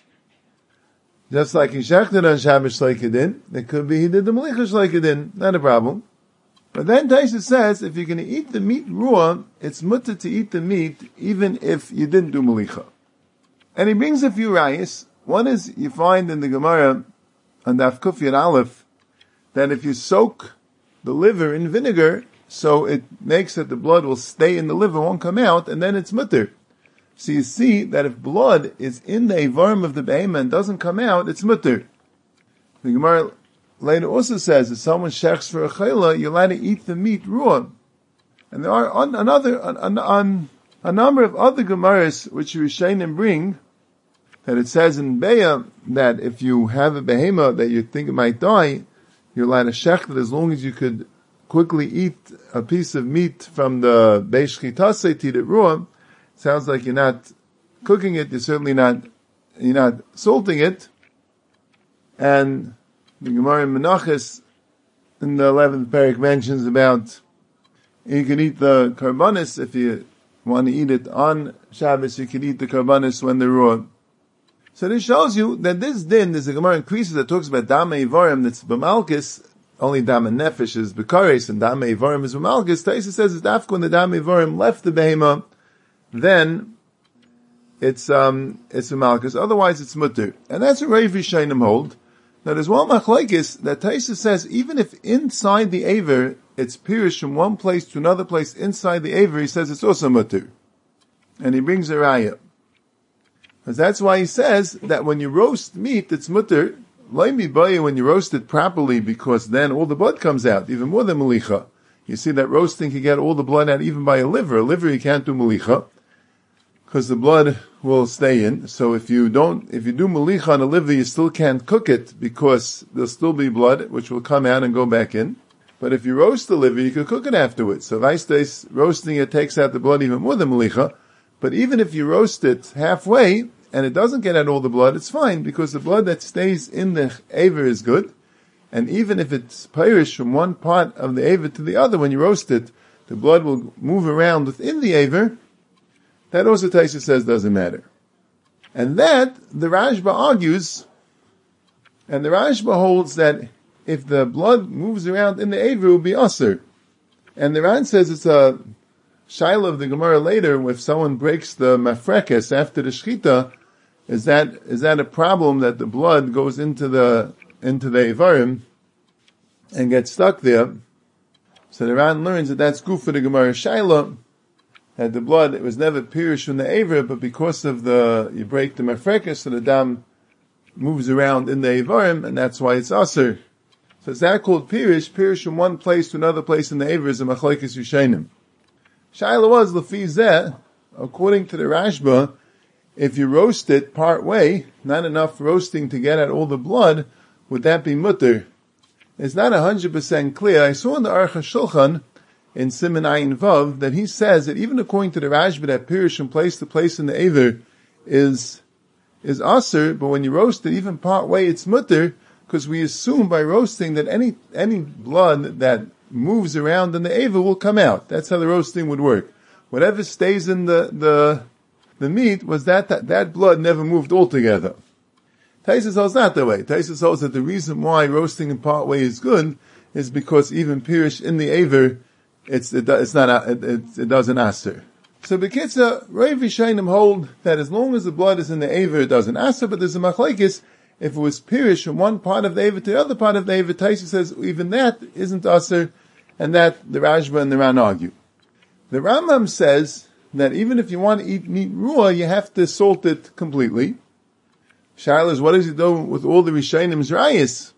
Just like he shechted on Shabbos shleikadin, it could be he did the malicha shleikadin, not a problem. But then Taisa says, if you're going to eat the meat raw, it's mutter to eat the meat, even if you didn't do malicha. And he brings a few rayas. One is, you find in the Gemara, on Daf Kuf Yud Aleph, that if you soak the liver in vinegar, so it makes that the blood will stay in the liver, won't come out, and then it's mutter. So you see that if blood is in the Eivarim of the Behemah and doesn't come out, it's mutter. The Gemara later also says, if someone shechs for a chayla, you're allowed to eat the meat raw. And there are on, another, on, on, a number of other Gemaras which Rishonim bring, that it says in Be'ah, that if you have a Behemah that you think it might die, you're allowed to shech it as long as you could quickly eat a piece of meat from the Beis Chitase to eat it raw. Sounds like you're not cooking it, you're certainly not, you're not salting it. And the Gemara in Menachos in the eleventh parak mentions about you can eat the karbanis if you want to eat it on Shabbos, you can eat the karbanis when they're raw. So this shows you that this din, there's a Gemara in Krisis that talks about Dama Ivarim that's B'malkis, only Dama Nefesh is B'kares and Dama Ivarim is B'malkis. Taisa says it's after when the Dama Ivarim left the Behemah, then it's um it's a malchus. Otherwise, it's mutter, and that's what Rav Yishayim hold. Now, there's one machlekes that Taisa says even if inside the aver it's pirish from one place to another place inside the aver, he says it's also mutter. And he brings a raya. Because that's why he says that when you roast meat, it's mutter. Laimi baya when you roast it properly, because then all the blood comes out, even more than malicha. You see that roasting can get all the blood out even by a liver. A liver you can't do malicha, because the blood will stay in. So if you don't, if you do malicha on a liver, you still can't cook it, because there'll still be blood, which will come out and go back in. But if you roast the liver, you can cook it afterwards. So Vaistes, roasting it takes out the blood even more than malicha. But even if you roast it halfway, and it doesn't get out all the blood, it's fine, because the blood that stays in the aver is good. And even if it's pirish from one part of the aver to the other, when you roast it, the blood will move around within the aver. That also Taisa says doesn't matter. And that, the Rashba argues, and the Rashba holds that if the blood moves around in the aver, it will be usher. And the Ran says it's a shaila of the Gemara later, if someone breaks the mafrekes after the shchita, is that, is that a problem that the blood goes into the, into the Eivarim and gets stuck there? So the Ran learns that that's good for the Gemara shaila, that the blood, it was never pirish from the Eivar, but because of the, you break the mafrekes, so the dam moves around in the Eivarim, and that's why it's aser. So is that called pirish? Pirish from one place to another place in the Eivar is a machlokes Rishonim. Shaila was lefi zeh, according to the Rashba, if you roast it part way, not enough roasting to get out all the blood, would that be mutter? It's not a hundred percent clear. I saw in the Aruch HaShulchan, in Siman Ayin Vav, that he says that even according to the Rashba, that pirish from place to place in the Eivar is, is aser, but when you roast it, even part way, it's mutter, because we assume by roasting that any, any blood that moves around in the Eivar will come out. That's how the roasting would work. Whatever stays in the, the, the meat was that, that, that blood never moved altogether. Taisus holds not that way. Taisus holds that the reason why roasting in part way is good is because even pirish in the Eivar, it's, it, it's not, it, it, it doesn't aser. So Bekitza, Rav Rishonim hold that as long as the blood is in the Eivar, it doesn't aser, but there's a machlekes. If it was pirish from one part of the Eivar to the other part of the Eivar, Taisus says even that isn't aser, and that the Rashba and the Ran argue. The Rambam says that even if you want to eat meat raw, you have to salt it completely. Shaila is, what does he do with all the Rishonim's rayas?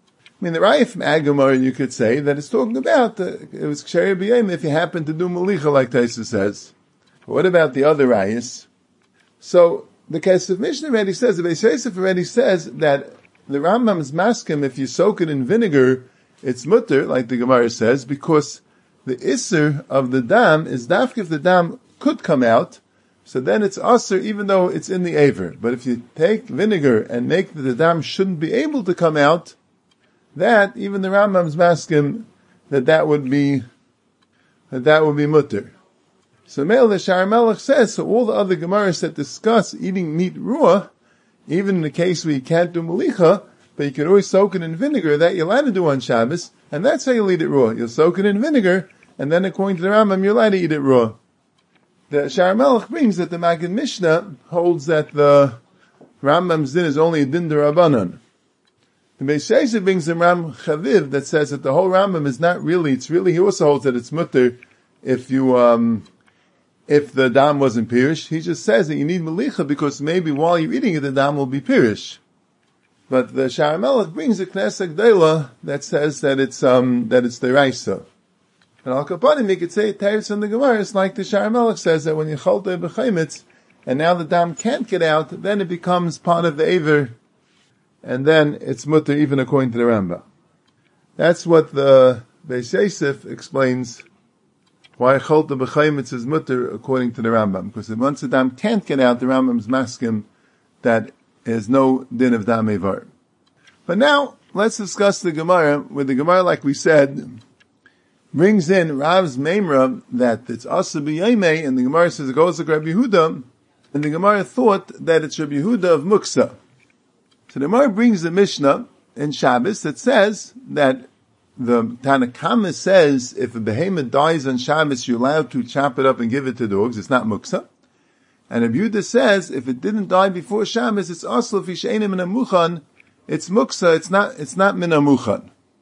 I mean, the raya from Agamar, you could say that it's talking about, uh, it was Ksher B'yem if you happen to do Malicha, like Taisa says. But what about the other rayas? So, the Kesef Mishnah already says, the Beis Yosef already says that the Rambam's maskim, if you soak it in vinegar, it's mutter, like the Gemara says, because the isser of the dam is dafk if the dam could come out, so then it's aser even though it's in the aver. But if you take vinegar and make that the dam shouldn't be able to come out, that, even the Rambam's maskim, that that would be, that that would be mutter. So Meil the Shar Melech says, so all the other Gemaras that discuss eating meat raw, even in the case where you can't do malicha, but you can always soak it in vinegar, that you're allowed to do on Shabbos, and that's how you'll eat it raw. You'll soak it in vinegar, and then according to the Rambam, you're allowed to eat it raw. The Shar Melech brings that the Maggid Mishnah holds that the Rambam's din is only a din d'Rabbanan. The Beis Yosef brings the Ram Chaviv that says that the whole Rambam is not really, it's really, he also holds that it's mutter if you, um, if the dam wasn't pirish. He just says that you need malicha because maybe while you're eating it, the dam will be pirish. But the Shar Melech brings a Knesset Gdeila that says that it's, um, that it's deraisa. And al kapanim, you could say, Teretz and the Gemara, it's like the Shar Melech says that when you cholte b'chaimitz, and now the dam can't get out, then it becomes part of the aver, and then it's mutter even according to the Rambam. That's what the Beis Yosef explains why cholte b'chaimitz is mutter according to the Rambam. Because once the dam can't get out, the Rambam's maskim that is no din of dam evar. But now, let's discuss the Gemara, where the Gemara, like we said, brings in Rav's Memra that it's Asa b'yomei, and the Gemara says it goes like Rabbi Yehuda, and the Gemara thought that it's Rabbi Yehuda of Muksa. So the Gemara brings the Mishnah in Shabbos that says that the Tanakama says if a behemoth dies on Shabbos, you're allowed to chop it up and give it to dogs. It's not Muksa. And Rabbi Yehuda says if it didn't die before Shabbos, it's Asla fi she'enim min hamuchan. It's Muksa. It's not. It's not min hamuchan.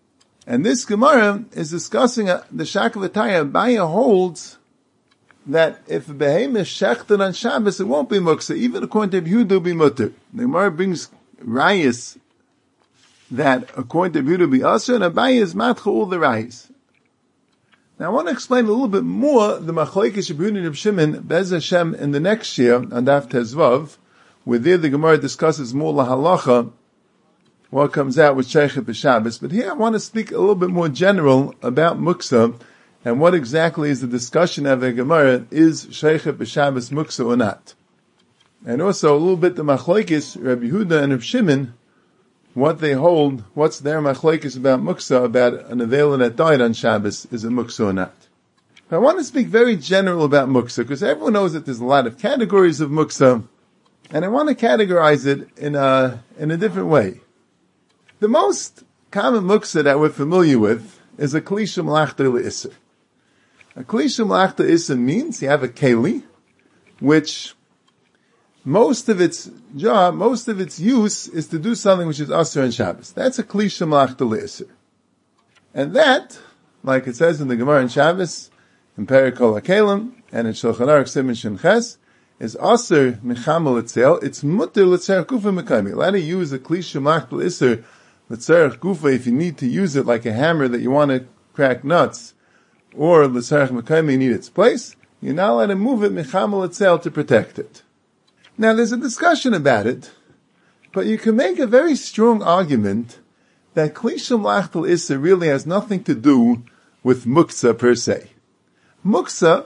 And this Gemara is discussing uh, the Shakavataya. Abaya holds that if a behemoth is shechted on Shabbos, it won't be muksa. Even according to Yehuda, be mutter. The Gemara brings rayas that according to Yehuda be asher, and Abaya is matcha all the rayas. Now I want to explain a little bit more the machlokes Yehuda and Reb Shimon Bez Hashem in the next year on Daf Tezvav, where there the Gemara discusses more lahalacha, what comes out with Sheichet b'Shabbos. But here I want to speak a little bit more general about muksa and what exactly is the discussion of the Gemara, is Sheichet b'Shabbos muksa or not. And also a little bit the machlokes Rabbi Yehuda and Reb Shimon, what they hold, what's their machlokes about muksa, about an avela that died on Shabbos, is it muksa or not. I want to speak very general about muksa, because everyone knows that there's a lot of categories of muksa, and I want to categorize it in a, in a different way. The most common muksa that we're familiar with is a klisha malachta le'isser. A klisha malachta isser means you have a keli, which most of its job, most of its use is to do something which is asur on Shabbos. That's a klisha malachta le'isser. And that, like it says in the Gemara in Shabbos, in Perikol HaKelim, and in Shulchan Aruch Siman Shin Ches, is asur mechamel etzel, it's mutter l'tzerach gufa mekaymi. Allowed to use a klisha malachta le'isser l'tzerach gufa if you need to use it like a hammer that you want to crack nuts, or l'tzerach mekaymi, you need its place, you're not allowed to move it mechamel etzel to protect it. Now there's a discussion about it, but you can make a very strong argument that klisha malachta le'isser really has nothing to do with muksa per se. Muksa,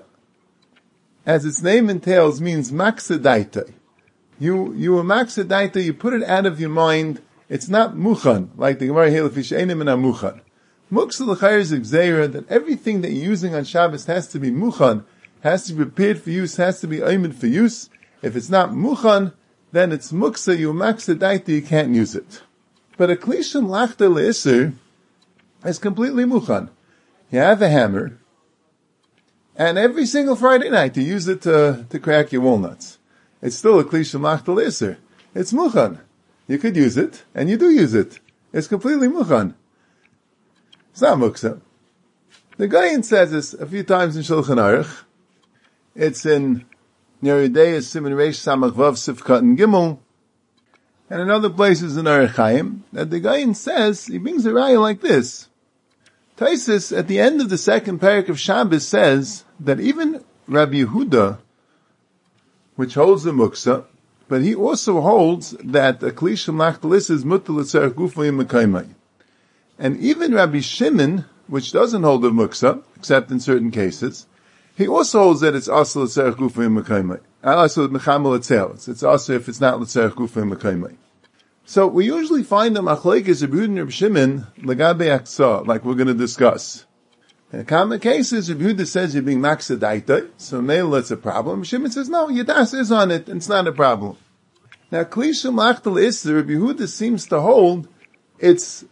as its name entails, means maksadaita. You, you are maksadaita, you put it out of your mind. It's not muchan, like the Gemara here, lefi she'enim min ha-muchan. Muksa l'chayr is a gzeira that everything that you're using on Shabbos has to be muchan, has to be prepared for use, has to be oimid for use. If it's not muchan, then it's muksa, you maksadaita, you can't use it. But a klisha malachta le'isser is completely muchan. You have a hammer, and every single Friday night you use it to, to crack your walnuts. It's still a klisha malachta le'isser. It's muchan. You could use it, and you do use it. It's completely muchan. It's not muksa. The Gaon says this a few times in Shulchan Aruch. It's in Yeridei Siman Reish Samach Vav Sifkat and Gimel, and in other places in Orach Chaim, that the Gaon says, he brings a raya like this. Taisus, at the end of the second parak of Shabbos, says that even Rabbi Yehuda, which holds the muksa, but he also holds that a klisha malachta le'isser is mutter l'tzerach gufa mekaymai. And even Rabbi Shimon, which doesn't hold the muksa, except in certain cases, he also holds that it's asur l'tzerach gufa mekaymai. Also mechamel etzel. It's asur if it's not l'tzerach gufa mekaymai. So we usually find the machlokes of Yehuda and Reb Shimon legabe aksa, like we're going to discuss. In a common cases, Reb Yehuda says you're being maksadaita, so mele it's a problem. Shimon says no, Yadas is on it, and it's not a problem. Now, klisha malachta le'isser, Reb Yehuda seems to hold it's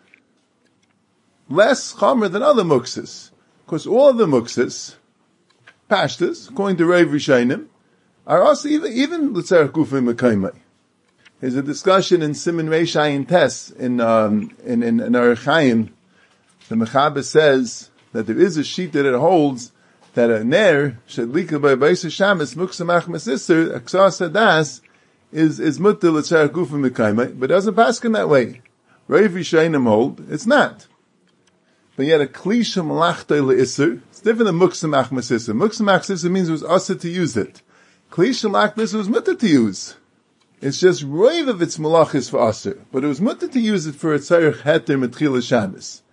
less chomer than other muksas, because all of the muksas, pashtas, according to Rav Rishonim, are also even even l'tzerach gufa mekaymai. There's a discussion in Siman Reish Ayin Tes in um, in in, in Orach Chaim. The Mechaber says that there is a sheet that it holds that a ner shadlika by Beis Shabbos muksa machmas iser aksas hadas is is mutter l'tzerach gufa mekaymai, but doesn't pass in that way. Rav Rishonim hold it's not. But yet a klisha malachta le'isser, it's different than muksa machmas iser. Muksa machmas iser means it was usher to use it. Klisha malachta le'isser was mutter to use. It's just roiv of its malachis for asur, but it was mutter to use it for a tzarech heter metchila Shabbos.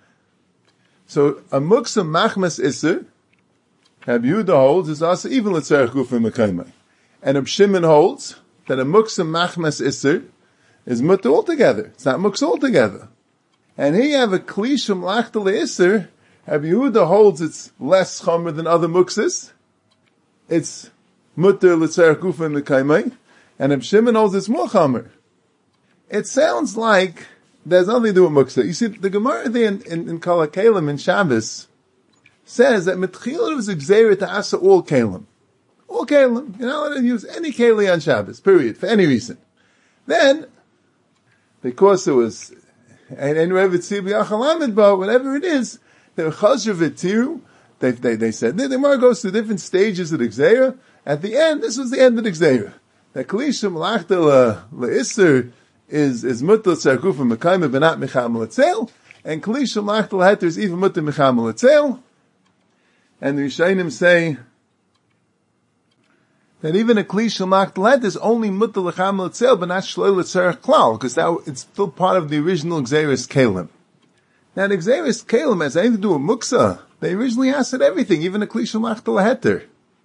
So a muksa machmas iser, Rabbi Yehuda holds is asur even l'tzarech gufa mekaymai, and Reb Shimon holds that a muksa machmas iser is mutter altogether. It's not muksa altogether. And here you have a klisha malachta le'isser. Rabbi Yehuda holds it's less chomer than other muksas. It's mutter l'tzarech gufa mekaymai. And Reb Shimon holds it's more chomer. It sounds like there's nothing to do with muksa. You see, the Gemara there in, in, in Kol HaKelim in Shabbos says that Metchila was a gzeira to asa all kelim. All kelim. You're not allowed to use any keli on Shabbos, period, for any reason. Then, because it was and and whatever it is, they're chazir v'tiru. They they they said the Gemara goes through different stages of the Gzeira. At the end, this was the end of the Gzeira. The Kalisha Malachta Le'Isser is is mutter tzarkufa mekayme but not mecham l'tzel, and Kalisha Malachta Le'Heter is even mutter mecham l'tzel. And the Rishayim say that even a Klisha Malachta Le'Heter is only mutter l'cham l'tzel but not shloi l'tzarech klal, because that it's still part of the original Gzeiris Kalim. Now the Gzeiris Kalim has anything to do with Muksa. They originally asked everything, even a Klisha Malachta Le'Heter.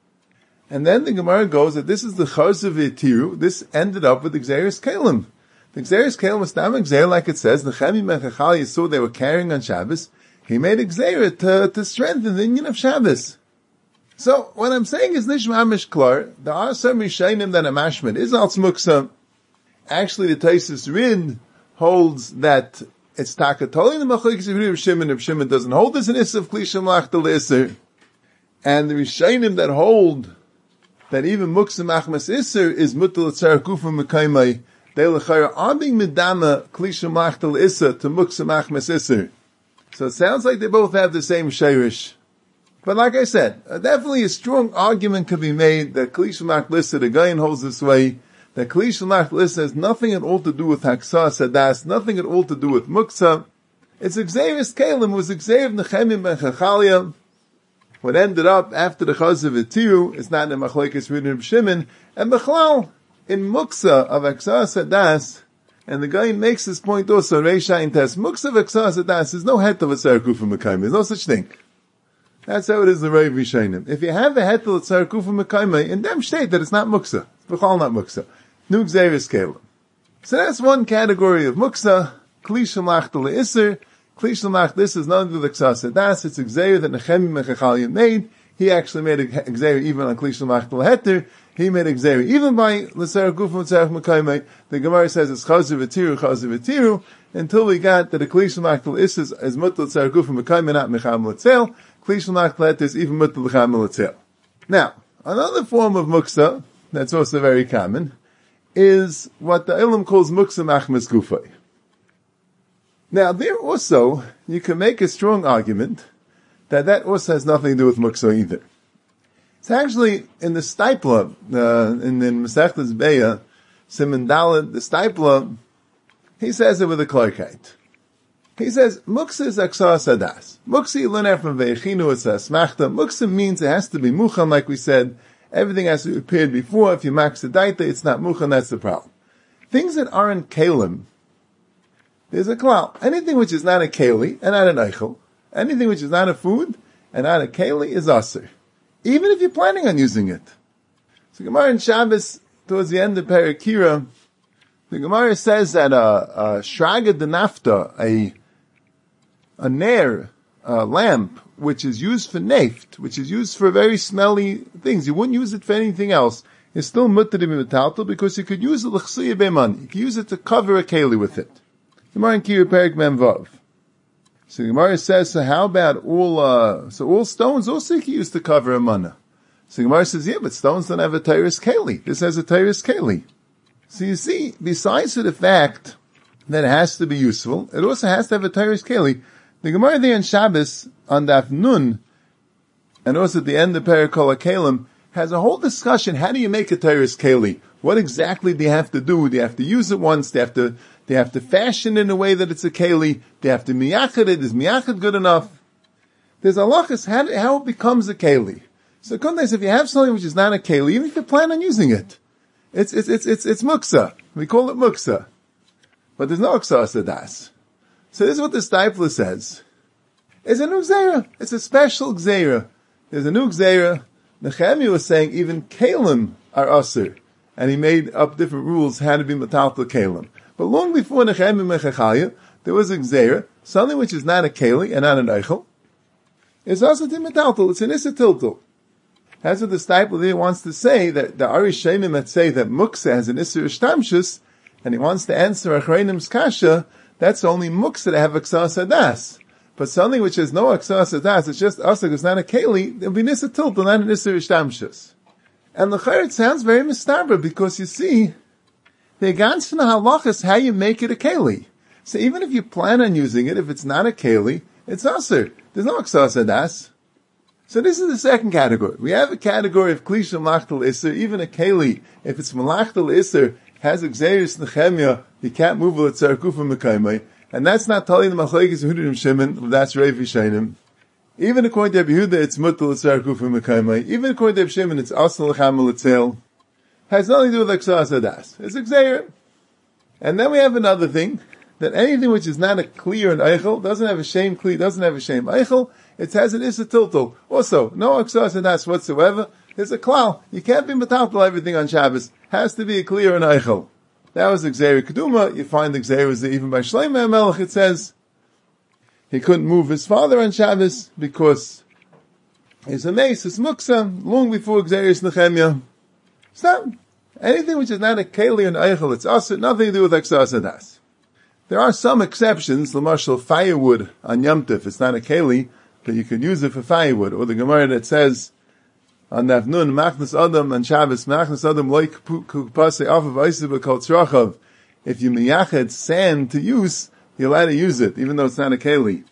And then the Gemara goes that this is the Chazir V'Tiru. This ended up with the Gzeiris Kalim. The Gzeiris Kalim was not a Gzeir, like it says. Nechemi ben Chachal saw they were carrying on Shabbos. He made a Gzeir to, to strengthen the union of Shabbos. So what I'm saying is Nishma Amish Klar. There are some Rishayim that a mashman is al Tzmuksa. Actually, the Taisus Rid holds that it's Takatoli the Machlokes of Reb Shimon. Reb Shimon doesn't hold this in Issa of Klisha Malachta L'Isser. And the Rishayim that hold that even Muksa Machmas Isser is Mutal Tzar Kufa Mekaymai, they l'chayra are being Medama Klisha Malachta L'Isser to Muksa Machmas Isser. So it sounds like they both have the same Sheirish. But like I said, uh, definitely a strong argument could be made that Klisha Malachta L'Isser, the Gaon holds this way, that Klisha Malachta L'Isser has nothing at all to do with Haksa Sadas, nothing at all to do with Muksa. It's Gzeiris Kalim, it was Gzeir of Nechemim ben Chachalia. What ended up after the Chazir V'Tiru is not in the Machlokes Rid and Reb Shimon, and Bechlal, in Muksa of Haksa Sadas, and the guy makes this point also, Reisha in Tes, Muksa of Haksa Sadas, there's no het of a Tzar Kufa Mekayim, there's no such thing. That's how it is the Rav Rishayim. If you have a het of a Tzar Kufa Mekayim, in them state that it's not Muksa, it's Bechlal not Muksa. Nu Gzeiris Kalim. So that's one category of Muksa, Klisha Malachta L'Isser. Klisha Malachta L'Isser is nothing to do with Haksa Sadas, it's a Gzeir that Nechemim ben Chachaliah made. He actually made a Gzeir even on Klisha Malachta L'Heter. He made a Gzeir even by L'Ser Gufim Tzarech Mekaymei. The Gemara says it's Chazir V'Tiru, Chazir V'Tiru, until we got that the Klisha Malachta L'Isser is Mutal Tzarech Gufim Mekaymei, not Mecham L'Tzel. Klisha Malachta L'Heter is even Mutal L'Cham L'Tzel. Now, another form of Muksa, that's also very common, is what the Ilm calls Muksa Machmas Gufay. Now, there also, you can make a strong argument that that also has nothing to do with Muksa either. It's actually in the Stipler, uh, in the Masechtas Beya, Siman Dalet, the Stipler, he says it with a Clarkite. He says, Muksa is Aksa Sadas. Muksa, you learn from Veichinu, it's a Smachta. Muksa means it has to be Muchan, like we said. Everything has to be appeared before. If you max the daita, it's not Muchan, that's the problem. Things that aren't Kalim, there's a klal. Anything which is not a keli and not an eichel, anything which is not a food and not a keli is aser. Even if you're planning on using it. So Gemara in Shabbos, towards the end of Perakira, the Gemara says that a, a shraga de nafta, a, a nair, a lamp, which is used for neft, which is used for very smelly things, you wouldn't use it for anything else, is still mutter to be metaltal because you could use it l'chsuya b'man. You could use it to cover a keli with it. Gemara in Kira Perik Mem Vav. So the Gemara says, so how about all, uh, so all stones also you can use to cover a mana? So the Gemara says, yeah, but stones don't have a Tyrus Keli. This has a Tyrus Keli. So you see, besides the fact that it has to be useful, it also has to have a Tyrus Keli. The Gemara there in Shabbos, on Daf Nun, and also at the end of Perik Kol HaKelim, has a whole discussion, how do you make a Tyrus Keli? What exactly do you have to do? Do you have to use it once? Do you have to, they have to fashion in a way that it's a keli. They have to miyachad it. Is miyachad good enough? There's a lachas how, how it becomes a keli. So Kundes, if you have something which is not a keli, even if you plan on using it, it's it's it's it's it's muksa. We call it muksa, but there's no aksa sadas. So this is what the Stipler says. It's a new gzeira. It's a special gzeira. There's a new gzeira. Nechemia was saying even kalim are asur, and he made up different rules how to be metaltal kalim. But long before Nechemia Mechachaya, there was a Gzeira, something which is not a Keli and not an Eichel. It's also Timetaltal, it's an Issa Tiltal. That's what the Stipler there wants to say, that the Ari Shemim that say that Muksa has an Issa Ishtamshus, and he wants to answer Achreinim's Kasha, that's only Muksa to have Aksa Sadas. But something which has no Aksa Sadas, it's just Asa, it's not a Keli, it'll be an Issa Tiltal, not an Issa Ishtamshus. And the Chayr, it sounds very mistabra, because you see, the ganzen halachas how you make it a keli. So even if you plan on using it, if it's not a keli, it's aser. There's no aksas adas. So this is the second category. We have a category of klisha malachtal iser, even a keli. If it's malachtal iser, has exeris nechemia, you can't move it tzarkufa mekaymai. And that's not telling the machlekes Yehuda and Shimon, that's Reiv Yishayim. Even according to Yehuda, it's mutal tzarkufa mekaymai. Even according to Shimon, it's asal lechamel etzel. Has nothing to do with aksas adas. It's exer. And then we have another thing, that anything which is not a kli or an eichel, doesn't have a shame kli, doesn't have a shame eichel, it has an issa tiltal. Also, no aksas adas whatsoever. There's a klal. You can't be metaltal everything on Shabbos. Has to be a kli or an eichel. That was the Gzeir Keduma. You find the Gzeir was even by Shlomo HaMelech. It says he couldn't move his father on Shabbos because he's a mace, his muksa, long before Gzeir Nechemia. Stop. Anything which is not a keli and eichel, it's aser, nothing to do with aksas adas. There are some exceptions. L'mashal firewood on Yom Tov, it's not a keli, but you could use it for firewood. Or the Gemara that says on Navnun, Machnas Adam and Shabbos, Machnas Adam loy kupase off of Eisib kol tzrachav. If you miyached sand to use, you're allowed to use it, even though it's not a keli.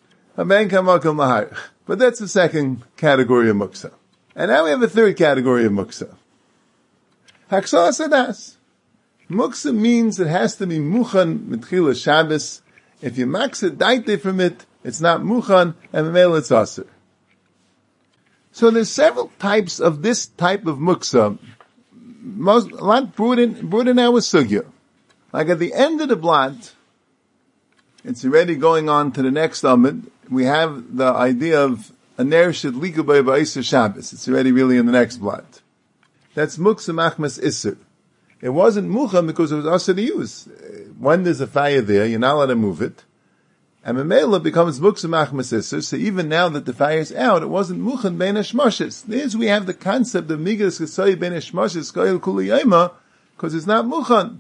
But that's the second category of muksa. And now we have a third category of muksa. Haksas adas. Muksa means it has to be muchan mitchila Shabbos. If you max it daite from it, it's not muchan, and memel it's aser. So there's several types of this type of muksa. Most, a lot brought in, brought in our sugya. Like at the end of the blot, it's already going on to the next amid. We have the idea of a ner shedlika b'Isur Shabbos. It's already really in the next blot. That's muksa machmas isser. It wasn't muchan because it was also to use. When there's a fire there, you're not allowed to move it. And Memela becomes muksa machmas isser, so even now that the fire is out, it wasn't muchan bein hashmoshes. There's we have the concept of migas kesoy bein hashmoshes, koyel kuli yoma, because it's not muchan.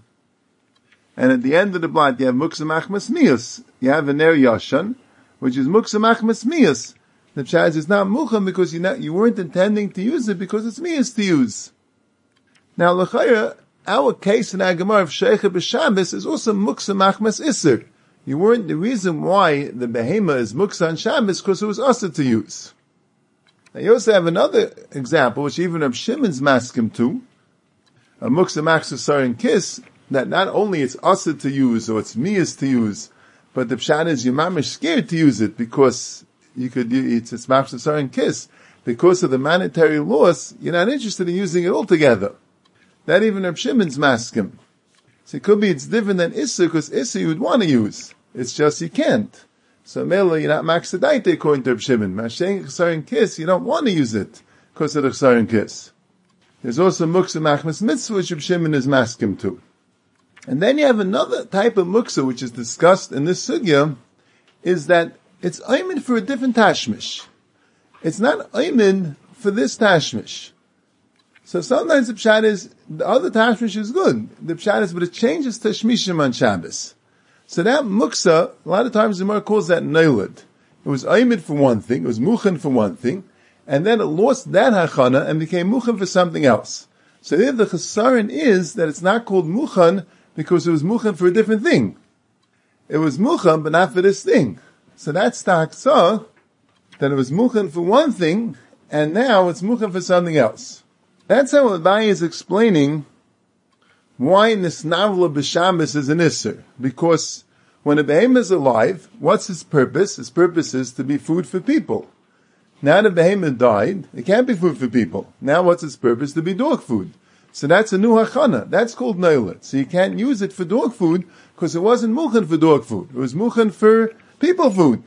And at the end of the blot, you have muksa machmas miyas. You have a ner yashan, which is muksa machmas miyas. The pshat is not muchan because you not, you weren't intending to use it because it's miyas to use. Now, l'chayra, our case in our Gemara of Sheicha b'Shabbos is also muksa machmas isser. You weren't, the reason why the behema is muksa on Shabbos because it was usher to use. Now you also have another example, which even Reb Shimon's maskim to, a muksa machmas sarin kiss, that not only it's usher to use or it's miyas to use, but the pshat is you're mamish scared to use it because you could, it's, it's machmas sarin kiss. Because of the monetary loss, you're not interested in using it altogether. That even Reb Shimon's maskim. So it could be it's different than Issa, because Issa you would want to use. It's just you can't. So Mela, you're not maxadaite according to Reb Shimon. Masheng Chsarin Kiss, you don't want to use it because of the Chsarin Kiss. There's also Muksa Machmas Mitzvah, which Reb Shimon is maskim to. And then you have another type of Muksa, which is discussed in this sugya, is that it's Aymin for a different Tashmish. It's not Aymin for this Tashmish. So sometimes the pshat is, the other tashmish is good. The pshat is, but it changes tashmishim on Shabbos. So that muksa, a lot of times the Gemara calls that neilad. It was aimid for one thing, it was muchan for one thing, and then it lost that hachana and became muchan for something else. So there the chesaron is that it's not called muchan because it was muchan for a different thing. It was muchan, but not for this thing. So that's the haksa, that it was muchan for one thing, and now it's muchan for something else. That's how Abaye is explaining why Nisnavla b'Shabbos is an Isser. Because when a behemoth is alive, what's its purpose? Its purpose is to be food for people. Now the behemoth died, it can't be food for people. Now what's its purpose? To be dog food. So that's a new hachana. That's called noilet. So you can't use it for dog food because it wasn't muchan for dog food. It was muchan for people food.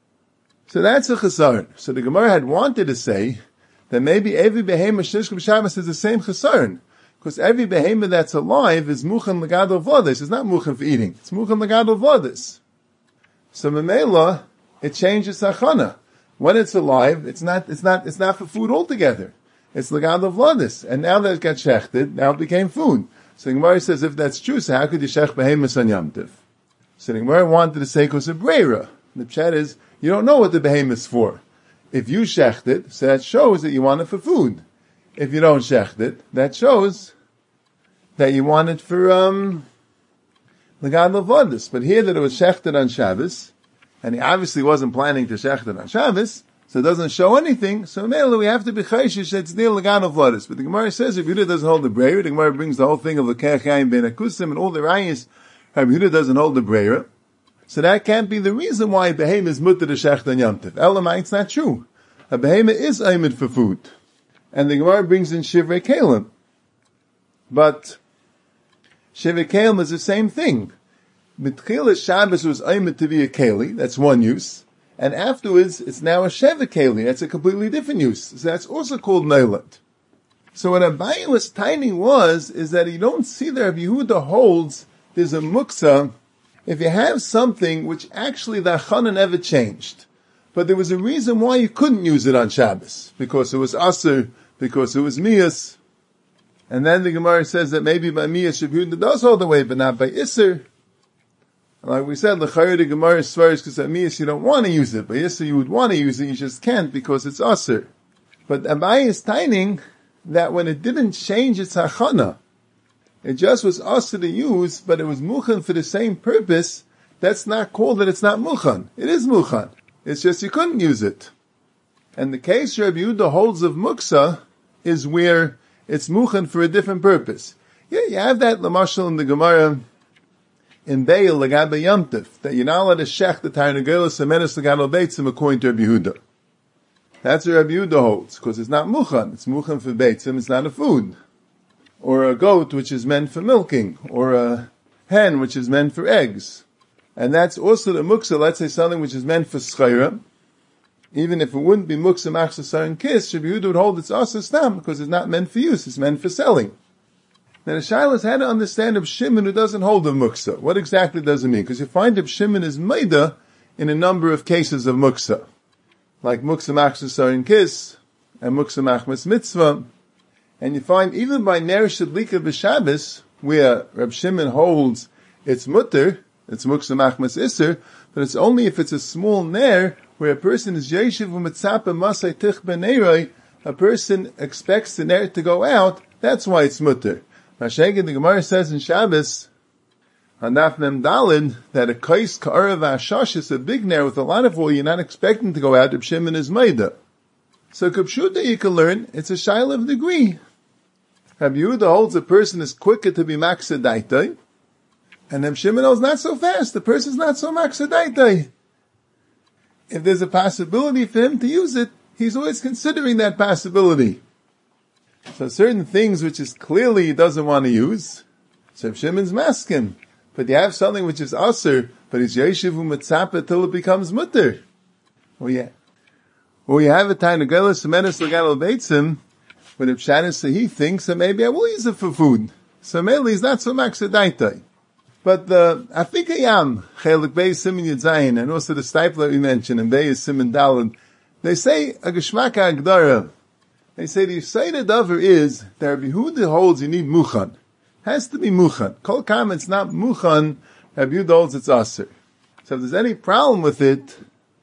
So that's a chesaron. So the Gemara had wanted to say that maybe every behemoth shishka b'Shabbos is the same chesaron, because every behemoth that's alive is muchan legadol v'odis. It's not muchan for eating. It's muchan legadol v'odis. So memela, it changes hachana. When it's alive, it's not, it's not, it's not for food altogether. It's legadol v'odis. And now that it got shechted, now it became food. So the Gemara says, if that's true, so how could you shech behemoth on Yom Tov? So the Gemara wanted to say, because of breira. The pshat is, you don't know what the behemoth's for. If you shecht it, so that shows that you want it for food. If you don't shecht it, that shows that you want it for, um, Lagan Levodis. But here that it was shechted on Shabbos, and he obviously wasn't planning to shecht it on Shabbos, so it doesn't show anything, so mainly we have to be chayshish that it's near Lagan Levodis. But the Gemara says if Yehuda doesn't hold the breira, the Gemara brings the whole thing of the Kechayim Ben Akusim and all the rayas, Rabbi Yehuda doesn't hold the breira. So that can't be the reason why a behema is mutter to shecht on Yom Tov. Elamai, it's not true. A behema is aimed for food. And the Gemara brings in Shivrei Kalim. But Shivrei Kalim is the same thing. Mitchila Shabbos was aimed to be a keli, that's one use. And afterwards, it's now a Sheva keli, that's a completely different use. So that's also called Neilat. So what Abaye was tiny was, is that you don't see that Rabbi Yehuda holds there's a muksa if you have something which actually the achana never changed, but there was a reason why you couldn't use it on Shabbos, because it was Aser, because it was Miyas, and then the Gemara says that maybe by Miyas Rabbi Yehuda does hold the way, but not by Isser. Like we said, l'chayr the Gemara swears because at Miyas you don't want to use it, but Isser you would want to use it, you just can't because it's Aser. But Abaye is tining that when it didn't change its achana, it just was asked to use, but it was mukhan for the same purpose, that's not called that it's not mukhan. It is mukhan. It's just you couldn't use it. And the case Rabbi Yehuda holds of muksa is where it's mukhan for a different purpose. Yeah, you have that lamashal in the Gemara in Beil Lagabe Yom Tov, that you're not allowed to shech the Tarnagelis Semenis Lagadol Beitzim according to Rabbi Yehuda. That's what Rabbi Yehuda holds, because it's not mukhan. It's mukhan for Beitzim, it's not a food. Or a goat which is meant for milking, or a hen which is meant for eggs. And that's also the muksa, let's say something which is meant for schayra. Even if it wouldn't be muksa machsasar and kiss, Rabbi Yehuda would hold it's also stam, because it's not meant for use, it's meant for selling. Now the Shilas had to understand Reb Shimon who doesn't hold the muksa. What exactly does it mean? Because you find Reb Shimon is maida in a number of cases of muksa. Like muksa machsasar and kiss, and muksa machmas mitzvah. And you find even by Ner Shadlika b'Shabbos, where Reb Shimon holds it's mutter, it's muksa machmas iser, but it's only if it's a small ner, where a person is yeshiv u'mitzapa masay tich b'neiroi, a person expects the ner to go out, that's why it's mutter. Mashegin, the Gemara says in Shabbos, Hanaf Mem Dalin, that a kais ka'arav ha'ashash is a big ner with a lot of oil, you're not expecting to go out, Reb Shimon is maida. So Kupshuta you can learn, it's a shaila of degree. Rabbi Yehuda holds a person is quicker to be maksadaitai, and Reb Shimon holds not so fast, the person's not so maksadaitai. If there's a possibility for him to use it, he's always considering that possibility. So certain things which is clearly he doesn't want to use, so Reb Shimon's maskim. But you have something which is aser, but he's yeshiv u'mitzapa till it becomes mutter. Oh yeah. Or you have a Tarnagelis Semenis Lagadol Beitzim, but if Shanis he thinks that maybe I will use it for food. So mainly he's not so maksadaitai. But the Afikayam, Chelik Beis Simen Yudzayin, and also the Stipler we mentioned, and Beis Simen Dalad, they say a Geshmaka Agdara. They say the Yisayda Dover is that Rabbi Yehuda holds you need Muchan. Has to be Muchan. Kol Kam it's not Muchan, Rabbi Yehuda holds it's Aser. So if there's any problem with it,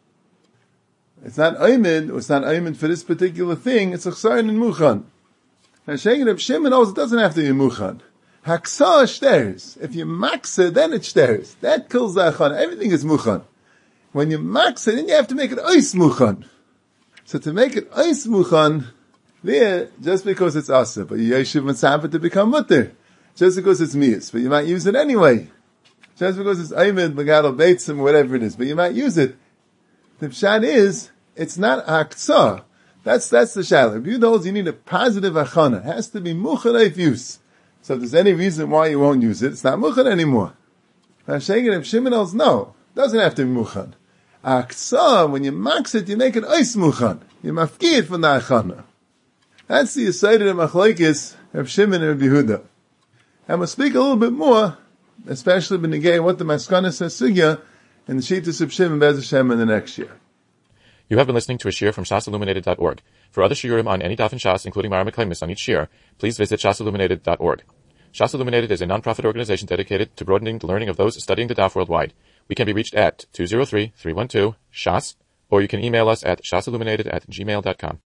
it's not Aymed, or it's not Aymed for this particular thing, it's Achsarin and Muchan. Now Shegin Reb Shimon knows it doesn't have to be Muchan. Haksa shters. If you maksa, then it shters. That kills the achana. Everything is Muchan. When you maksa, then you have to make it Ois Muchan. So to make it Ois Muchan, there, just because it's Asa, but you yeshiv mitzvah to become mutter. Just because it's Miyas, but you might use it anyway. Just because it's Aymed, Magadol Beitzim, whatever it is, but you might use it. The pshat is, it's not aktsah. That's, that's the shaila. If you know you need a positive achana, it has to be muchan of use. So if there's any reason why you won't use it, it's not muchan anymore. Now Shegin, if Shimon else, no. Doesn't have to be muchan. Aktsah, when you max it, you make it ois muchan. You mafki it from the achana. That's the aside of machlokes of Shimon and Rabbi Yehuda. And we'll speak a little bit more, especially b'negei what the Maskana says sugya, in the Shittas of Shimon Bez Hashem in the next year. You have been listening to a shiur from shas illuminated dot org. For other shiurim on any daf in Shas, including Mara Mekaymis on each shiur, please visit shas illuminated dot org. Shas Illuminated is a non-profit organization dedicated to broadening the learning of those studying the daf worldwide. We can be reached at two zero three, three one two, shas, or you can email us at shasilluminated at gmail dot com.